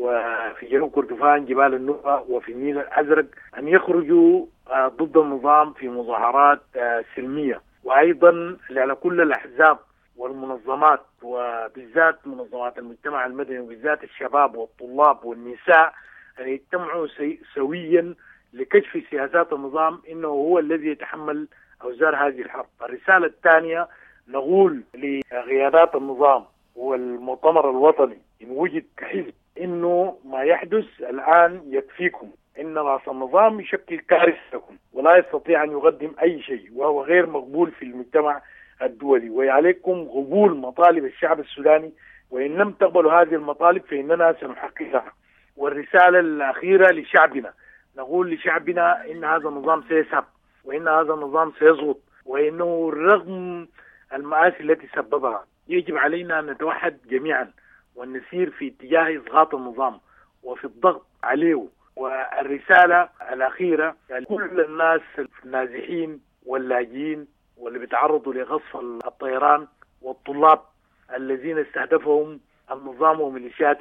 وفي جنوب كردفان جبال النوبة وفي النيل الأزرق، أن يخرجوا ضد النظام في مظاهرات سلمية. وأيضا على كل الأحزاب والمنظمات، وبالذات منظمات المجتمع المدني، وبالذات الشباب والطلاب والنساء، أن يجتمعوا سويا لكشف سياسات النظام، إنه هو الذي يتحمل أوزار هذه الحرب. الرسالة الثانية، نقول لقيادات النظام والمؤتمر الوطني إن وجد كحزب إنه ما يحدث الآن يكفيكم، إن رأس النظام يشكل كارثة لكم ولا يستطيع أن يقدم أي شيء، وهو غير مقبول في المجتمع الدولي، وعليكم قبول مطالب الشعب السوداني، وإن لم تقبلوا هذه المطالب فإننا سنحققها. والرسالة الأخيرة لشعبنا، نقول لشعبنا إن هذا النظام سيذهب، وإن هذا النظام سيسقط، وإنه رغم المآسي التي سببها يجب علينا أن نتوحد جميعا ونسير في اتجاه إسقاط النظام وفي الضغط عليه. والرسالة الأخيرة لكل الناس النازحين واللاجئين واللي بيتعرضوا لغصب الطيران والطلاب الذين استهدفهم النظام وميليشياته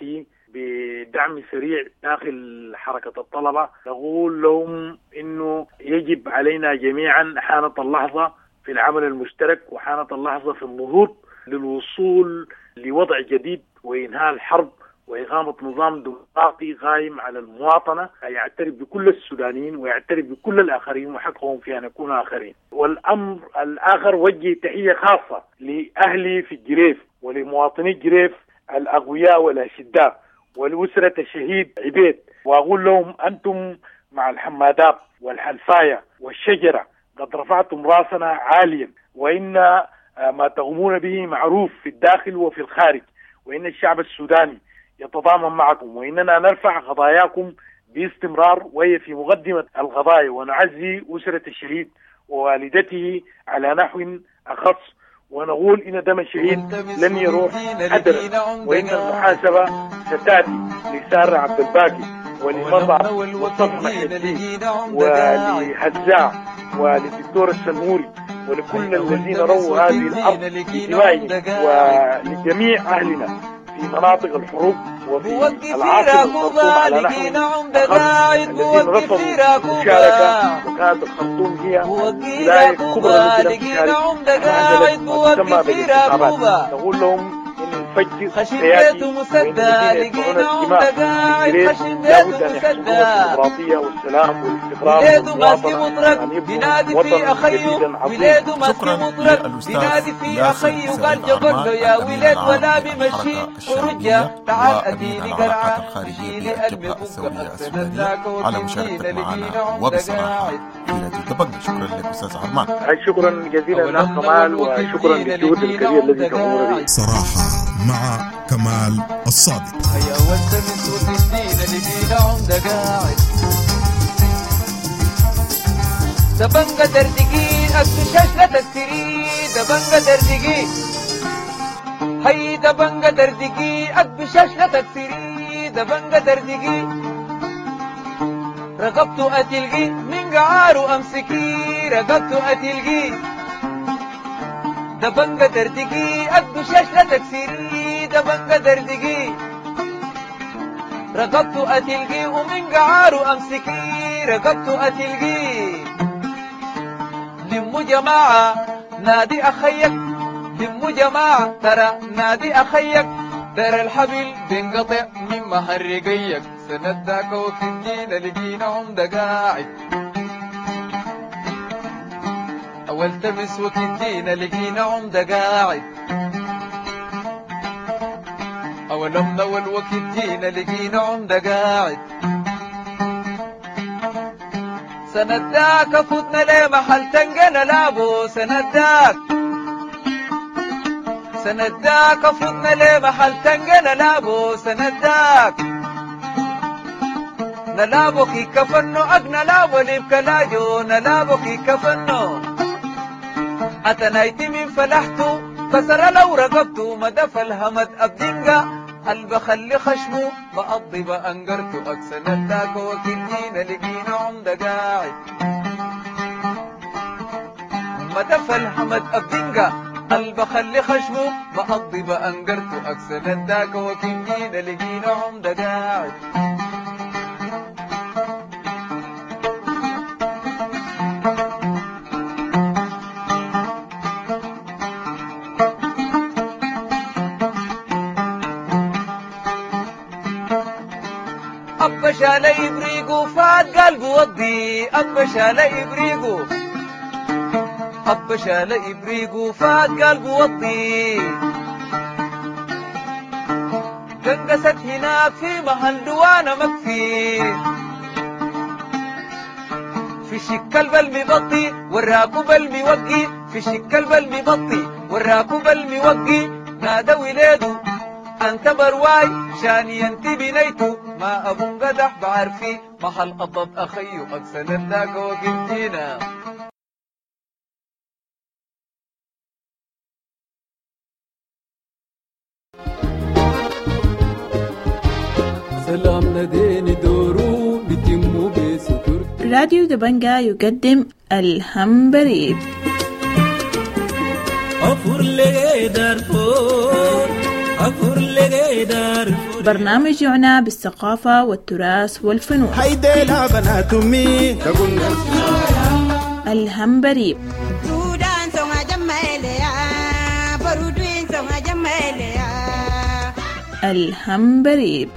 بدعم سريع داخل حركة الطلبة. نقول لهم إنه يجب علينا جميعا حانت اللحظة في العمل المشترك، وحانت اللحظة في النهوض للوصول لوضع جديد وإنهاء الحرب وإقامة نظام ديمقراطي قائم على المواطنة، يعترف بكل السودانيين ويعترف بكل الآخرين وحقهم في أن يكونوا آخرين. والأمر الآخر وجه تحية خاصة لأهلي في الجريف ولمواطني الجريف الأقوياء والأشداء ولأسرة الشهيد عبيد، وأقول لهم أنتم مع الحمادات والحلفاية والشجرة قد رفعتم راسنا عاليا، وإن ما تقومون به معروف في الداخل وفي الخارج، وإن الشعب السوداني يتضامن معكم، وإننا نرفع قضاياكم باستمرار وهي في مقدمة القضايا، ونعزي أسرة الشهيد ووالدته على نحو أخص، ونقول إن دم الشهيد لن يروح هدرا، وإن المحاسبة ستأتي لسارة عبد الباقي ولمرضى مصطفى محي ولهزاع وللدكتور السنوري ولكل الذين رووا هذه الأرض بدمائهم، ولجميع أهلنا في مناطق الحروب وفي العاصمة الخرطوم على نحو الذين رفضوا المشاركة، وكانت الخرطوم هي ولاية كبرى التي لم تشارك ما تسمى بالانتخابات. نقول لهم إن الفجر سيأتي، وإن الذين يدفعون الدماء في الجريف لابد أن يحصلوا الديمقراطية والسلام والاستقرار والمواطنة، أن يبنوا وطنا جديدا عظيما. شكرا للأستاذ ياسر سعيد عرمان الأمين العام للحركة الشعبية وأمين العلاقات الخارجية بالجبهة الثورية السودانية على مشاركتك معنا وبصراحة في راديو دبنجة. شكرا لك أستاذ عرمان. شكرا جزيلا لك كمال، وشكرا للجهود الكبيرة الذي تقومون به. صراحة مع كمال الصادق. هيا وانت من صوت الدين اللي فينا عمدة قاعد دبنجة دردقي أكتشاش لا تكتري دبنجة دردقي هي دبنجة دردقي أكتشاش لا تكتري دبنجة دردقي رقبت أتلقي من قعار أمسكي رقبت أتلقي دبنجة دردقي أكتشاش لا تكسري دبنجة دردقي رقبت أتلقي ومن قعار أمسكي رقبت أتلقي لموا جماعة نادي أخيك لموا جماعة ترى نادي أخيك دار الحبل بينقطع من محرقيك سندك وفي الدين لقينا عمدة قاعد أول تمس وكدينا لقينا عمدة قاعد أول أمنا والوكدينا لقينا عمدة قاعد سنداك فوتنا ليه محل تنقل لابو سنداك فوتنا ليه محل تنقل لابو سنداك نلابو كي كفنو أقنا لابو لبكلاجو نلابو كي كفنو أتنايتي من فلحتو كسر لو رقبتو مدف الهمد أبدنقا البخلي خشمو بأضي بأنقرتو أكسن الداك وكدينا لقينا عمدة قاعد مدف الهمد أبدنقا البخلي خشمو بأضي بأنقرتو أكسن الداك وكدينا لقينا عمدة قاعد أبشال إبريقو فات قلبه وضي أبشال إبريقو فات قلبه وضي قنقست هناك في محل دوانا مكفي في شك البلمي بطي وراكو بلمي وقي في شك البلمي بطي وراكو بلمي وقي نادى ولاده أنت برواي شاني أنت بنيتو ما أبون قدح بعرفي محل قطب أخيو أكسن الداك وقلتينا سلام نديني دورو بتمو بسكر. راديو دبنجة يقدم الهم بريد. أفر لي دارفور برنامج يعنى بالثقافة والتراث والفنون. الهمبريب. الهمبريب.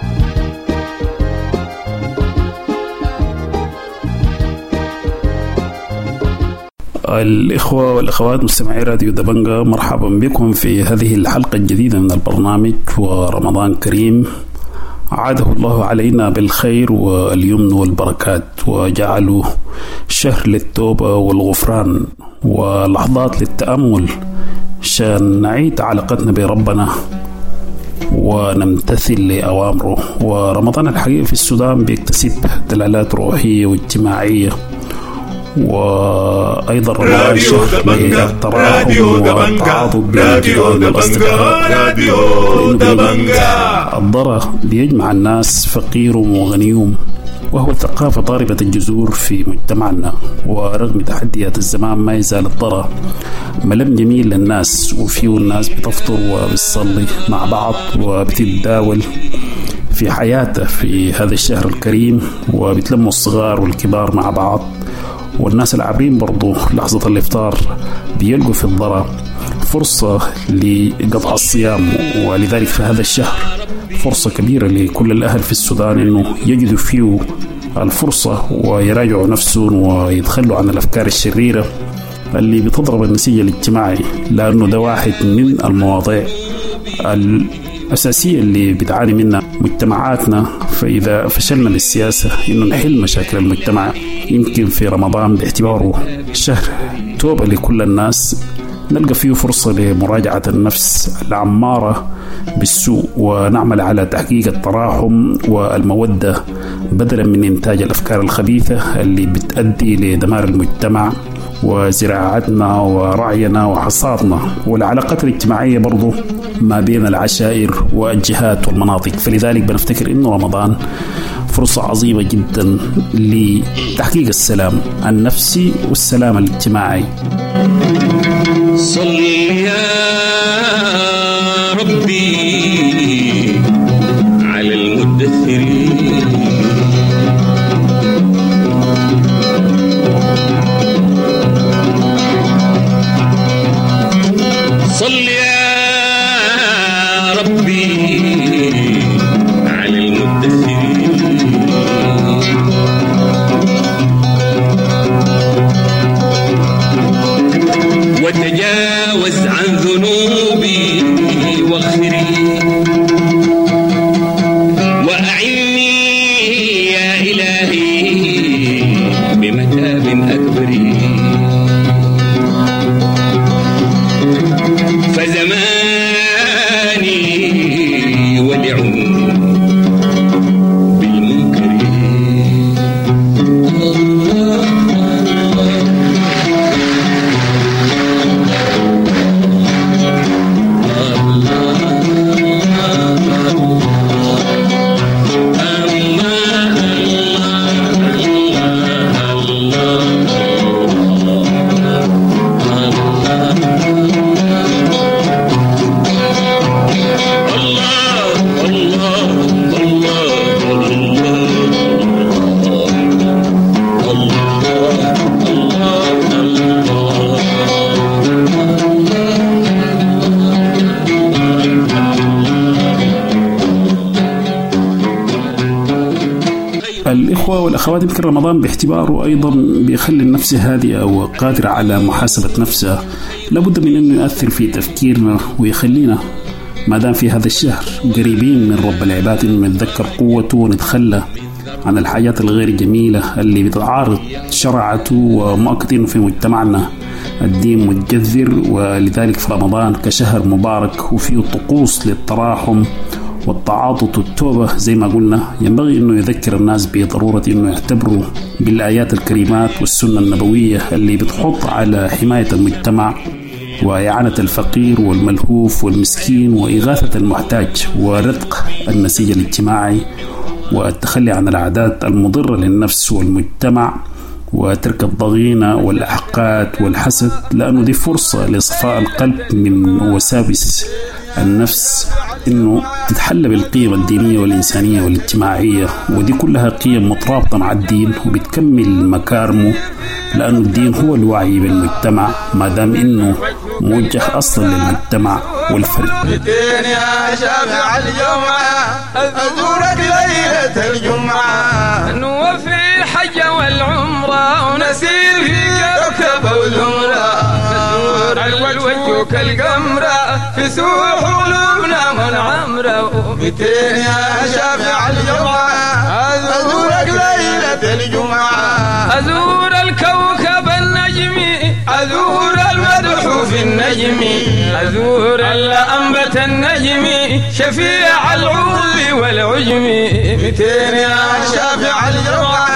الإخوة والأخوات مستمعي راديو دبنجة، مرحبا بكم في هذه الحلقة الجديدة من البرنامج، ورمضان كريم عاده الله علينا بالخير واليمن والبركات، وجعله شهر للتوبة والغفران ولحظات للتأمل شان نعيد علاقتنا بربنا ونمتثل لأوامره. ورمضان الحقيقة في السودان بيكتسب دلالات روحية واجتماعية، وأيضا رمضان شهر للتراحم والتعاضد بين الجيران والأصدقاء، الضرة بيجمع الناس فقيرهم وغنيهم، وهو الثقافة ضاربة الجذور في مجتمعنا. ورغم تحديات الزمان ما يزال الضرة ملم جميل للناس، وفيه الناس بتفطر وبتصلي مع بعض وبتتداول في حياته في هذا الشهر الكريم، وبتلموا الصغار والكبار مع بعض. والناس العابرين برضو لحظة الإفطار بيلقوا في الضرة فرصة لقطع الصيام، ولذلك في هذا الشهر فرصة كبيرة لكل الأهل في السودان إنه يجدوا فيه الفرصة ويراجعوا نفسهم ويتخلوا عن الأفكار الشريرة اللي بتضرب النسيج الاجتماعي، لأنه ده واحد من المواضيع الأساسية اللي بتعاني منها مجتمعاتنا. فإذا فشلنا بالسياسة إنه نحل مشاكل المجتمع، يمكن في رمضان باعتباره شهر توبة لكل الناس نلقى فيه فرصة لمراجعة النفس العمارة بالسوء، ونعمل على تحقيق التراحم والمودة بدلا من إنتاج الأفكار الخبيثة اللي بتؤدي لدمار المجتمع وزراعتنا ورعينا وحصادنا والعلاقات الاجتماعية برضو ما بين العشائر والجهات والمناطق. فلذلك بنفتكر إنه رمضان فرصة عظيمة جدا لتحقيق السلام النفسي والسلام الاجتماعي. صل يا ربي على المدثرين صل يا ربي على المدثرين وتجاوز عن ذنوبي واغفري وأعني يا إلهي بمتاب أكبر فزماني ودعو بالمنكر الإخوة والأخوات، يمكن رمضان باعتباره أيضا بيخلي النفس هادئة وقادرة على محاسبة نفسها، لابد من أنه يؤثر في تفكيرنا ويخلينا ما دام في هذا الشهر قريبين من رب العباد، أنه نتذكر قوته ونتخلى عن الحاجات الغير جميلة اللي بتعارض شرعته. ومؤكدين في مجتمعنا الدين متجذر، ولذلك في رمضان كشهر مبارك وفيه طقوس للتراحم والتعاطف والتوبة زي ما قلنا، ينبغي أنه يذكر الناس بضرورة أنه يعتبروا بالآيات الكريمات والسنة النبوية اللي بتحط على حماية المجتمع وإعانة الفقير والملهوف والمسكين وإغاثة المحتاج ورتق النسيج الاجتماعي والتخلي عن العادات المضرة للنفس والمجتمع وترك الضغينة والأحقاد والحسد، لأنه دي فرصة لصفاء القلب من وساوس النفس إنه تتحلى بالقيم الدينية والإنسانية والاجتماعية، ودي كلها قيم مترابطة مع الدين وبتكمل مكارمه، لأن الدين هو الوعي بالمجتمع ما دام إنه موجه أصلا للمجتمع والفرد. يا شافع الجمعة أزورك ليلة الجمعة، نوفي الحج والعمرة ونسير في كوكب وزمرة، نزور الوجه كالقمرة في سوق قلوبنا منعمرة. 200 يا شافع الجمعة أزورك ليلة الجمعة، أزور الكوكب النجمي، أزور المدح في النجم، أزور الأنبت النجمي شفيع العود والعجم. 200 يا شافع الجمعة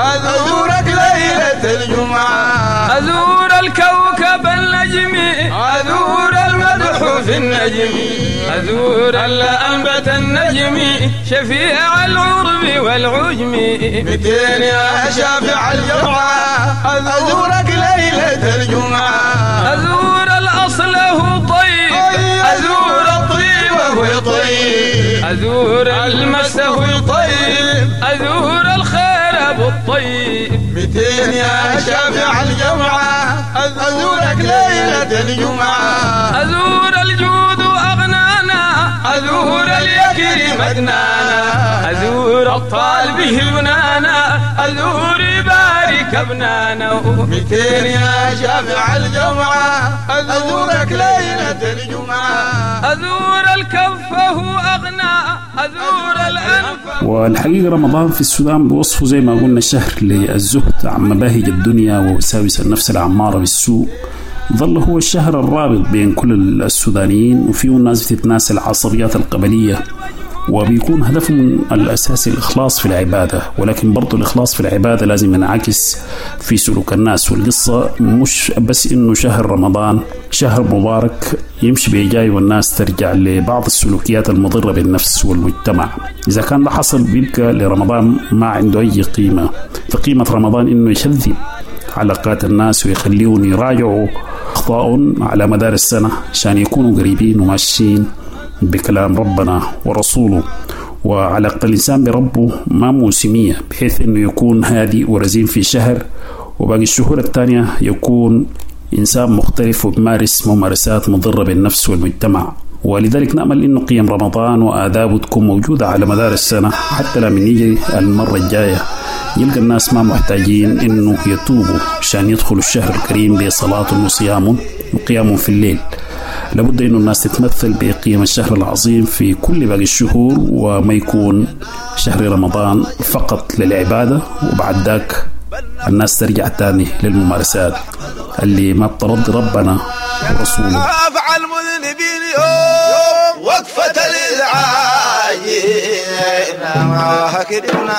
أزورك ليلة الجمعة، أزور الكوكب النجمي، أزور المدح في النجم، أزور الأنبت النجمي شفيع العرب والعجم. 200 يا شافع الجمعة أزورك ليلة الجمعة، أزور الأصل هو طيب، أزور الطيب وهو طيب، أزور المس هو طيب، أزور الخير أبو الطيب. 200 يا شافع الجمعة أزورك ليلة الجمعة، أزور الجود أغنانا، أزور اليكرم أدنانا، أزور الطال به بنانا، أزور بارك ابنانا. 200 يا شافع الجمعة أزورك ليلة الجمعة، أزور الكف هو أغنى، أزور الأنف. والحقيقة رمضان في السودان بوصفه زي ما قلنا شهر للزهد عن مباهج الدنيا ووساوس النفس العمارة بالسوء. ظل هو الشهر الرابط بين كل السودانيين، وفيه الناس بتتناسى العصبيات القبلية، وبيكون هدفهم الأساسي الإخلاص في العبادة، ولكن برضو الإخلاص في العبادة لازم ينعكس في سلوك الناس. والقصة مش بس إنه شهر رمضان شهر مبارك يمشي بيجاي والناس ترجع لبعض السلوكيات المضرة بالنفس والمجتمع. إذا كان ده حصل بيبقى لرمضان ما عنده أي قيمة. فقيمة رمضان إنه يشذب علاقات الناس ويخليهم يراجعوا أخطاءهم على مدار السنة عشان يكونوا قريبين وماشيين بكلام ربنا ورسوله. وعلاقة الإنسان بربه ما موسمية، بحيث أنه يكون هادي ورزين في شهر وباقي الشهور الثانية يكون إنسان مختلف وبمارس ممارسات مضرة بالنفس والمجتمع. ولذلك نأمل أنه قيم رمضان وآدابه تكون موجودة على مدار السنة، حتى لما يجي المرة الجاية يلقى الناس ما محتاجين أنه يتوبوا عشان يدخلوا الشهر الكريم بصلاة وصيام وقيام في الليل. لابد أن الناس تتمثل بقيم الشهر العظيم في كل باقي الشهور، وما يكون شهر رمضان فقط للعبادة وبعد ذاك الناس ترجع تاني للممارسات اللي ما بترضي ربنا ورسوله. أفعل المذنبين يوم وقفة الإزعاج هكذا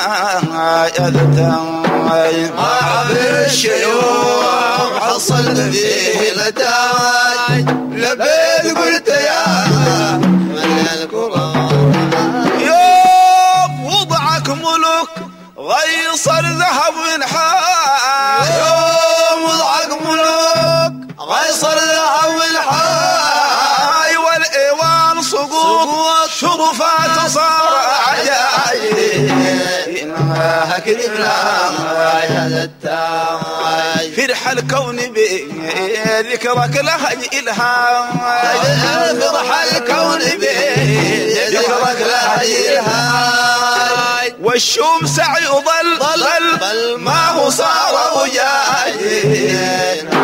يذتم ما بالشيوخ حصل فيه لتاج لبيت قلت يا من القرآن يوم وضعك ملوك غيصر ذهب من حال يوم وضعك ملوك غيصر ذهب من حال والإيوان سقوط شرفات صار عجائب هكذا يا التاج فرح الكون بذكرك لهج إلهام فرح الكون بذكرك لهج إلهام والشمس يضل ما هو صار وجاهد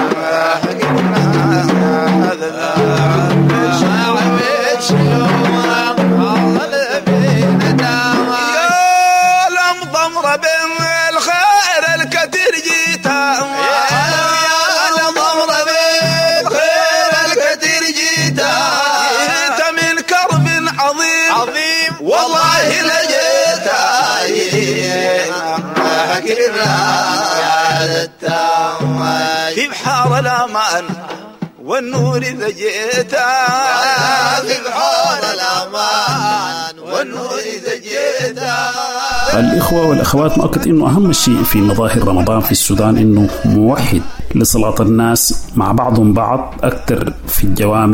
بين الخير الكثير جيتا يا لضمر بين الخير الكثير جيتا جيت من كرب عظيم والله لجيتا في بحار الأمان والنور إذا جيتا في بحار الأمان والنور إذا جيتا. الإخوة والأخوات، مؤكد أنه أهم شيء في مظاهر رمضان في السودان أنه موحد لصلاة الناس مع بعضهم بعض أكثر في الجوامع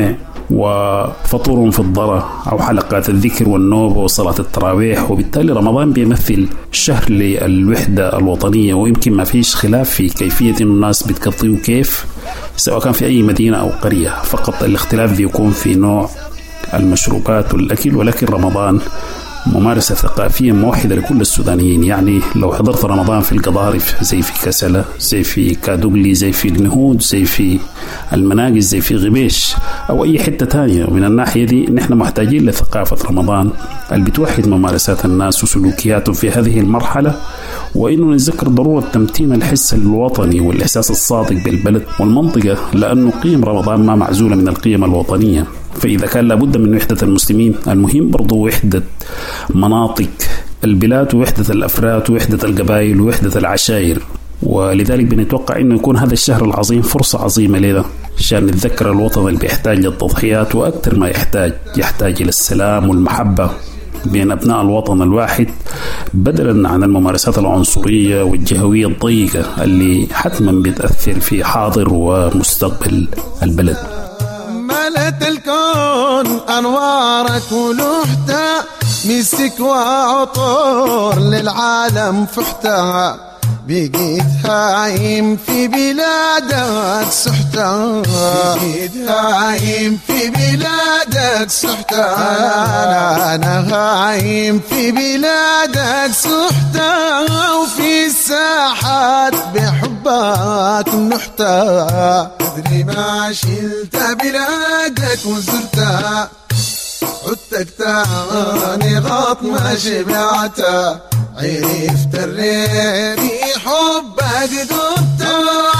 وفطور في الضرة أو حلقات الذكر والنوبة وصلاة التراويح. وبالتالي رمضان بيمثل شهر للوحدة الوطنية، ويمكن ما فيش خلاف في كيفية إنه الناس بتقضيه كيف، سواء كان في أي مدينة أو قرية. فقط الاختلاف بيكون في نوع المشروبات والأكل. ولكن رمضان ممارسة ثقافية موحدة لكل السودانيين. يعني لو حضرت رمضان في القضارف زي في كسلة، زي في كادوغلي، زي في النهود، زي في المناقز، زي في غبيش أو أي حتة تانية من الناحية دي، نحن محتاجين لثقافة رمضان اللي بتوحد ممارسات الناس وسلوكياتهم في هذه المرحلة، وإنه نتذكر ضرورة تمتين الحس الوطني والإحساس الصادق بالبلد والمنطقة، لأنه قيم رمضان ما معزولة من القيم الوطنية. فإذا كان لابد من وحدة المسلمين، المهم برضو وحدة مناطق البلاد ووحدة الأفراد ووحدة القبائل ووحدة العشائر. ولذلك بنتوقع أنه يكون هذا الشهر العظيم فرصة عظيمة لنا عشان نتذكر الوطن اللي بيحتاج للتضحيات، وأكثر ما يحتاج إلى السلام والمحبة بين أبناء الوطن الواحد، بدلا عن الممارسات العنصرية والجهوية الضيقة اللي حتما بتأثر في حاضر ومستقبل البلد. ملت الكون أنوارك ولوحتها، مسك وعطور للعالم فحتها، بقيت هايم في بلادك سحتها، بقيت هايم في بلادك سحتها، أنا هايم في بلادك سحتها، وفي الساحات بحبك نحتها، أدري ما شلت بلادك وزرتها، عدتك تاني غط ما شبعتها، عرفت الريبي حبك دبتها،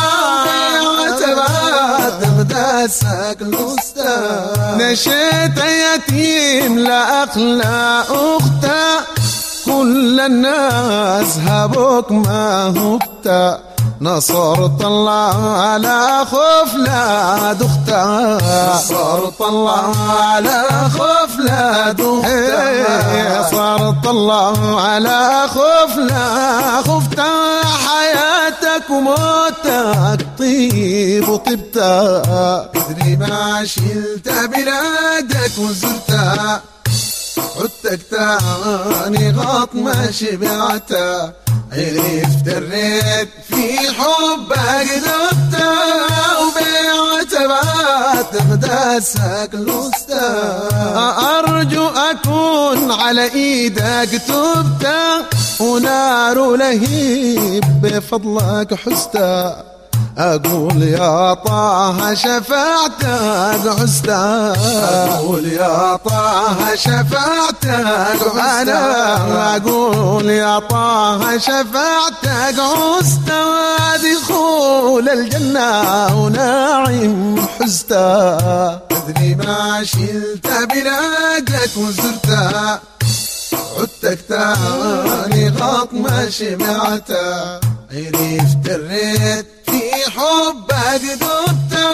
عتبات غداسك الوسطى، نشيت يتيم لأخلى أختا، كل الناس هبوك ما هبتا، نصرت الله على خوف لا دختا، نصرت الله على خوف لا دختا، نصرت الله على خوف لا خفتا، حياتك وموتك طيب وطبتا، ادري ما شلت بلادك وزرتها، عدتك تاني غط ما شبعتها، عرفت الريت في حبك دبتها، وبعتبات غداسك الوسطى، أرجو أكون على إيدك تبتا، ونار لهيب بفضلك حستا، أقول يا طه شفاعتك عستا، أقول يا طه شفاعتك عستا، أنا أقول يا طه شفاعتك عستا، دخول الجنة ونعيم حستا، أدري ما شلت بلادك وزرتها، عدتك تاني غط ما شبعتها، عرفت الريت في حبك دبتها،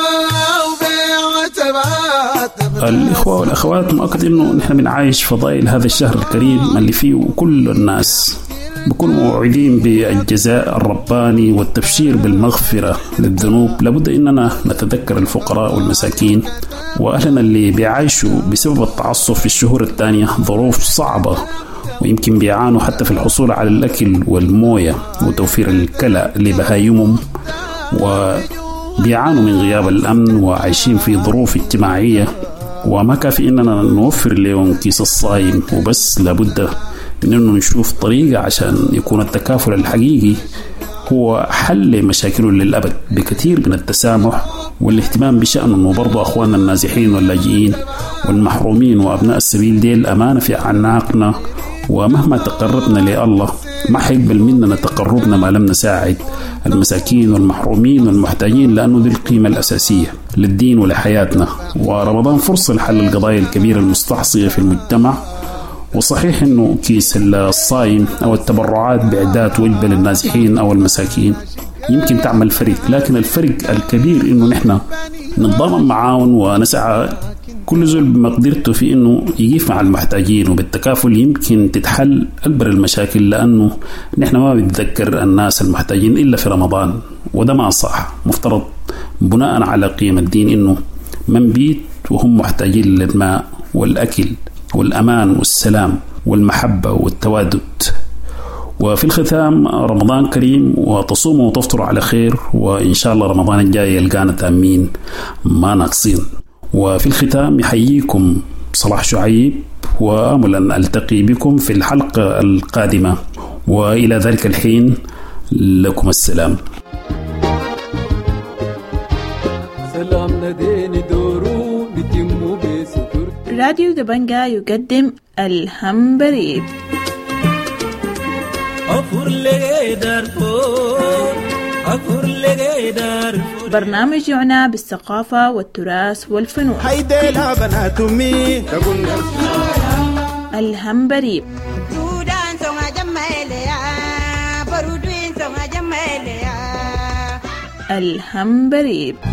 وبعتبات. الإخوة والأخوات، مؤكد إنه نحن بنعايش فضائل هذا الشهر الكريم اللي فيه كل الناس بكونوا موعدين بالجزاء الرباني والتبشير بالمغفرة للذنوب. لابد إننا نتذكر الفقراء والمساكين وأهلنا اللي بيعيشوا بسبب التعصب في الشهور الثانية ظروف صعبة، ويمكن بيعانوا حتى في الحصول على الأكل والموية وتوفير الكلى لبهايمهم، وبيعانوا من غياب الأمن وعايشين في ظروف اجتماعية، وما كافي إننا نوفر لهم كيس الصايم وبس. لابد من إنه نشوف طريقة عشان يكون التكافل الحقيقي هو حل مشاكلهم للأبد بكثير من التسامح والاهتمام بشأنهم. وبرضو أخواننا النازحين واللاجئين والمحرومين وأبناء السبيل ديل أمانة في أعناقنا، ومهما تقربنا لله ما حيقبل مننا تقربنا ما لم نساعد المساكين والمحرومين والمحتاجين، لأنه ذي القيمة الأساسية للدين ولحياتنا. ورمضان فرصة لحل القضايا الكبيرة المستعصية في المجتمع. وصحيح أنه كيس الصايم أو التبرعات بإعداد وجبة للنازحين أو المساكين يمكن تعمل فرق، لكن الفرق الكبير أنه نحن نتضامن معاون ونسعى كل زول بمقدرته في أنه يقف مع المحتاجين، وبالتكافل يمكن تتحل أكبر المشاكل، لأنه نحن ما بنتذكر الناس المحتاجين إلا في رمضان، وده ما صح. مفترض بناء على قيم الدين أنه من بيت وهم محتاجين للماء والأكل والأمان والسلام والمحبة والتوادد. وفي الختام رمضان كريم، وتصوموا وتفطروا على خير، وإن شاء الله رمضان الجاي يلقانا تامين ما ناقصين. وفي الختام يحييكم صلاح شعيب، وآمل أن ألتقي بكم في الحلقة القادمة، وإلى ذلك الحين لكم السلام. راديو دبنجا يقدم الهم بريد. برنامج يعنى بالثقافة والتراث والفنون. الهم بريد. الهم بريد.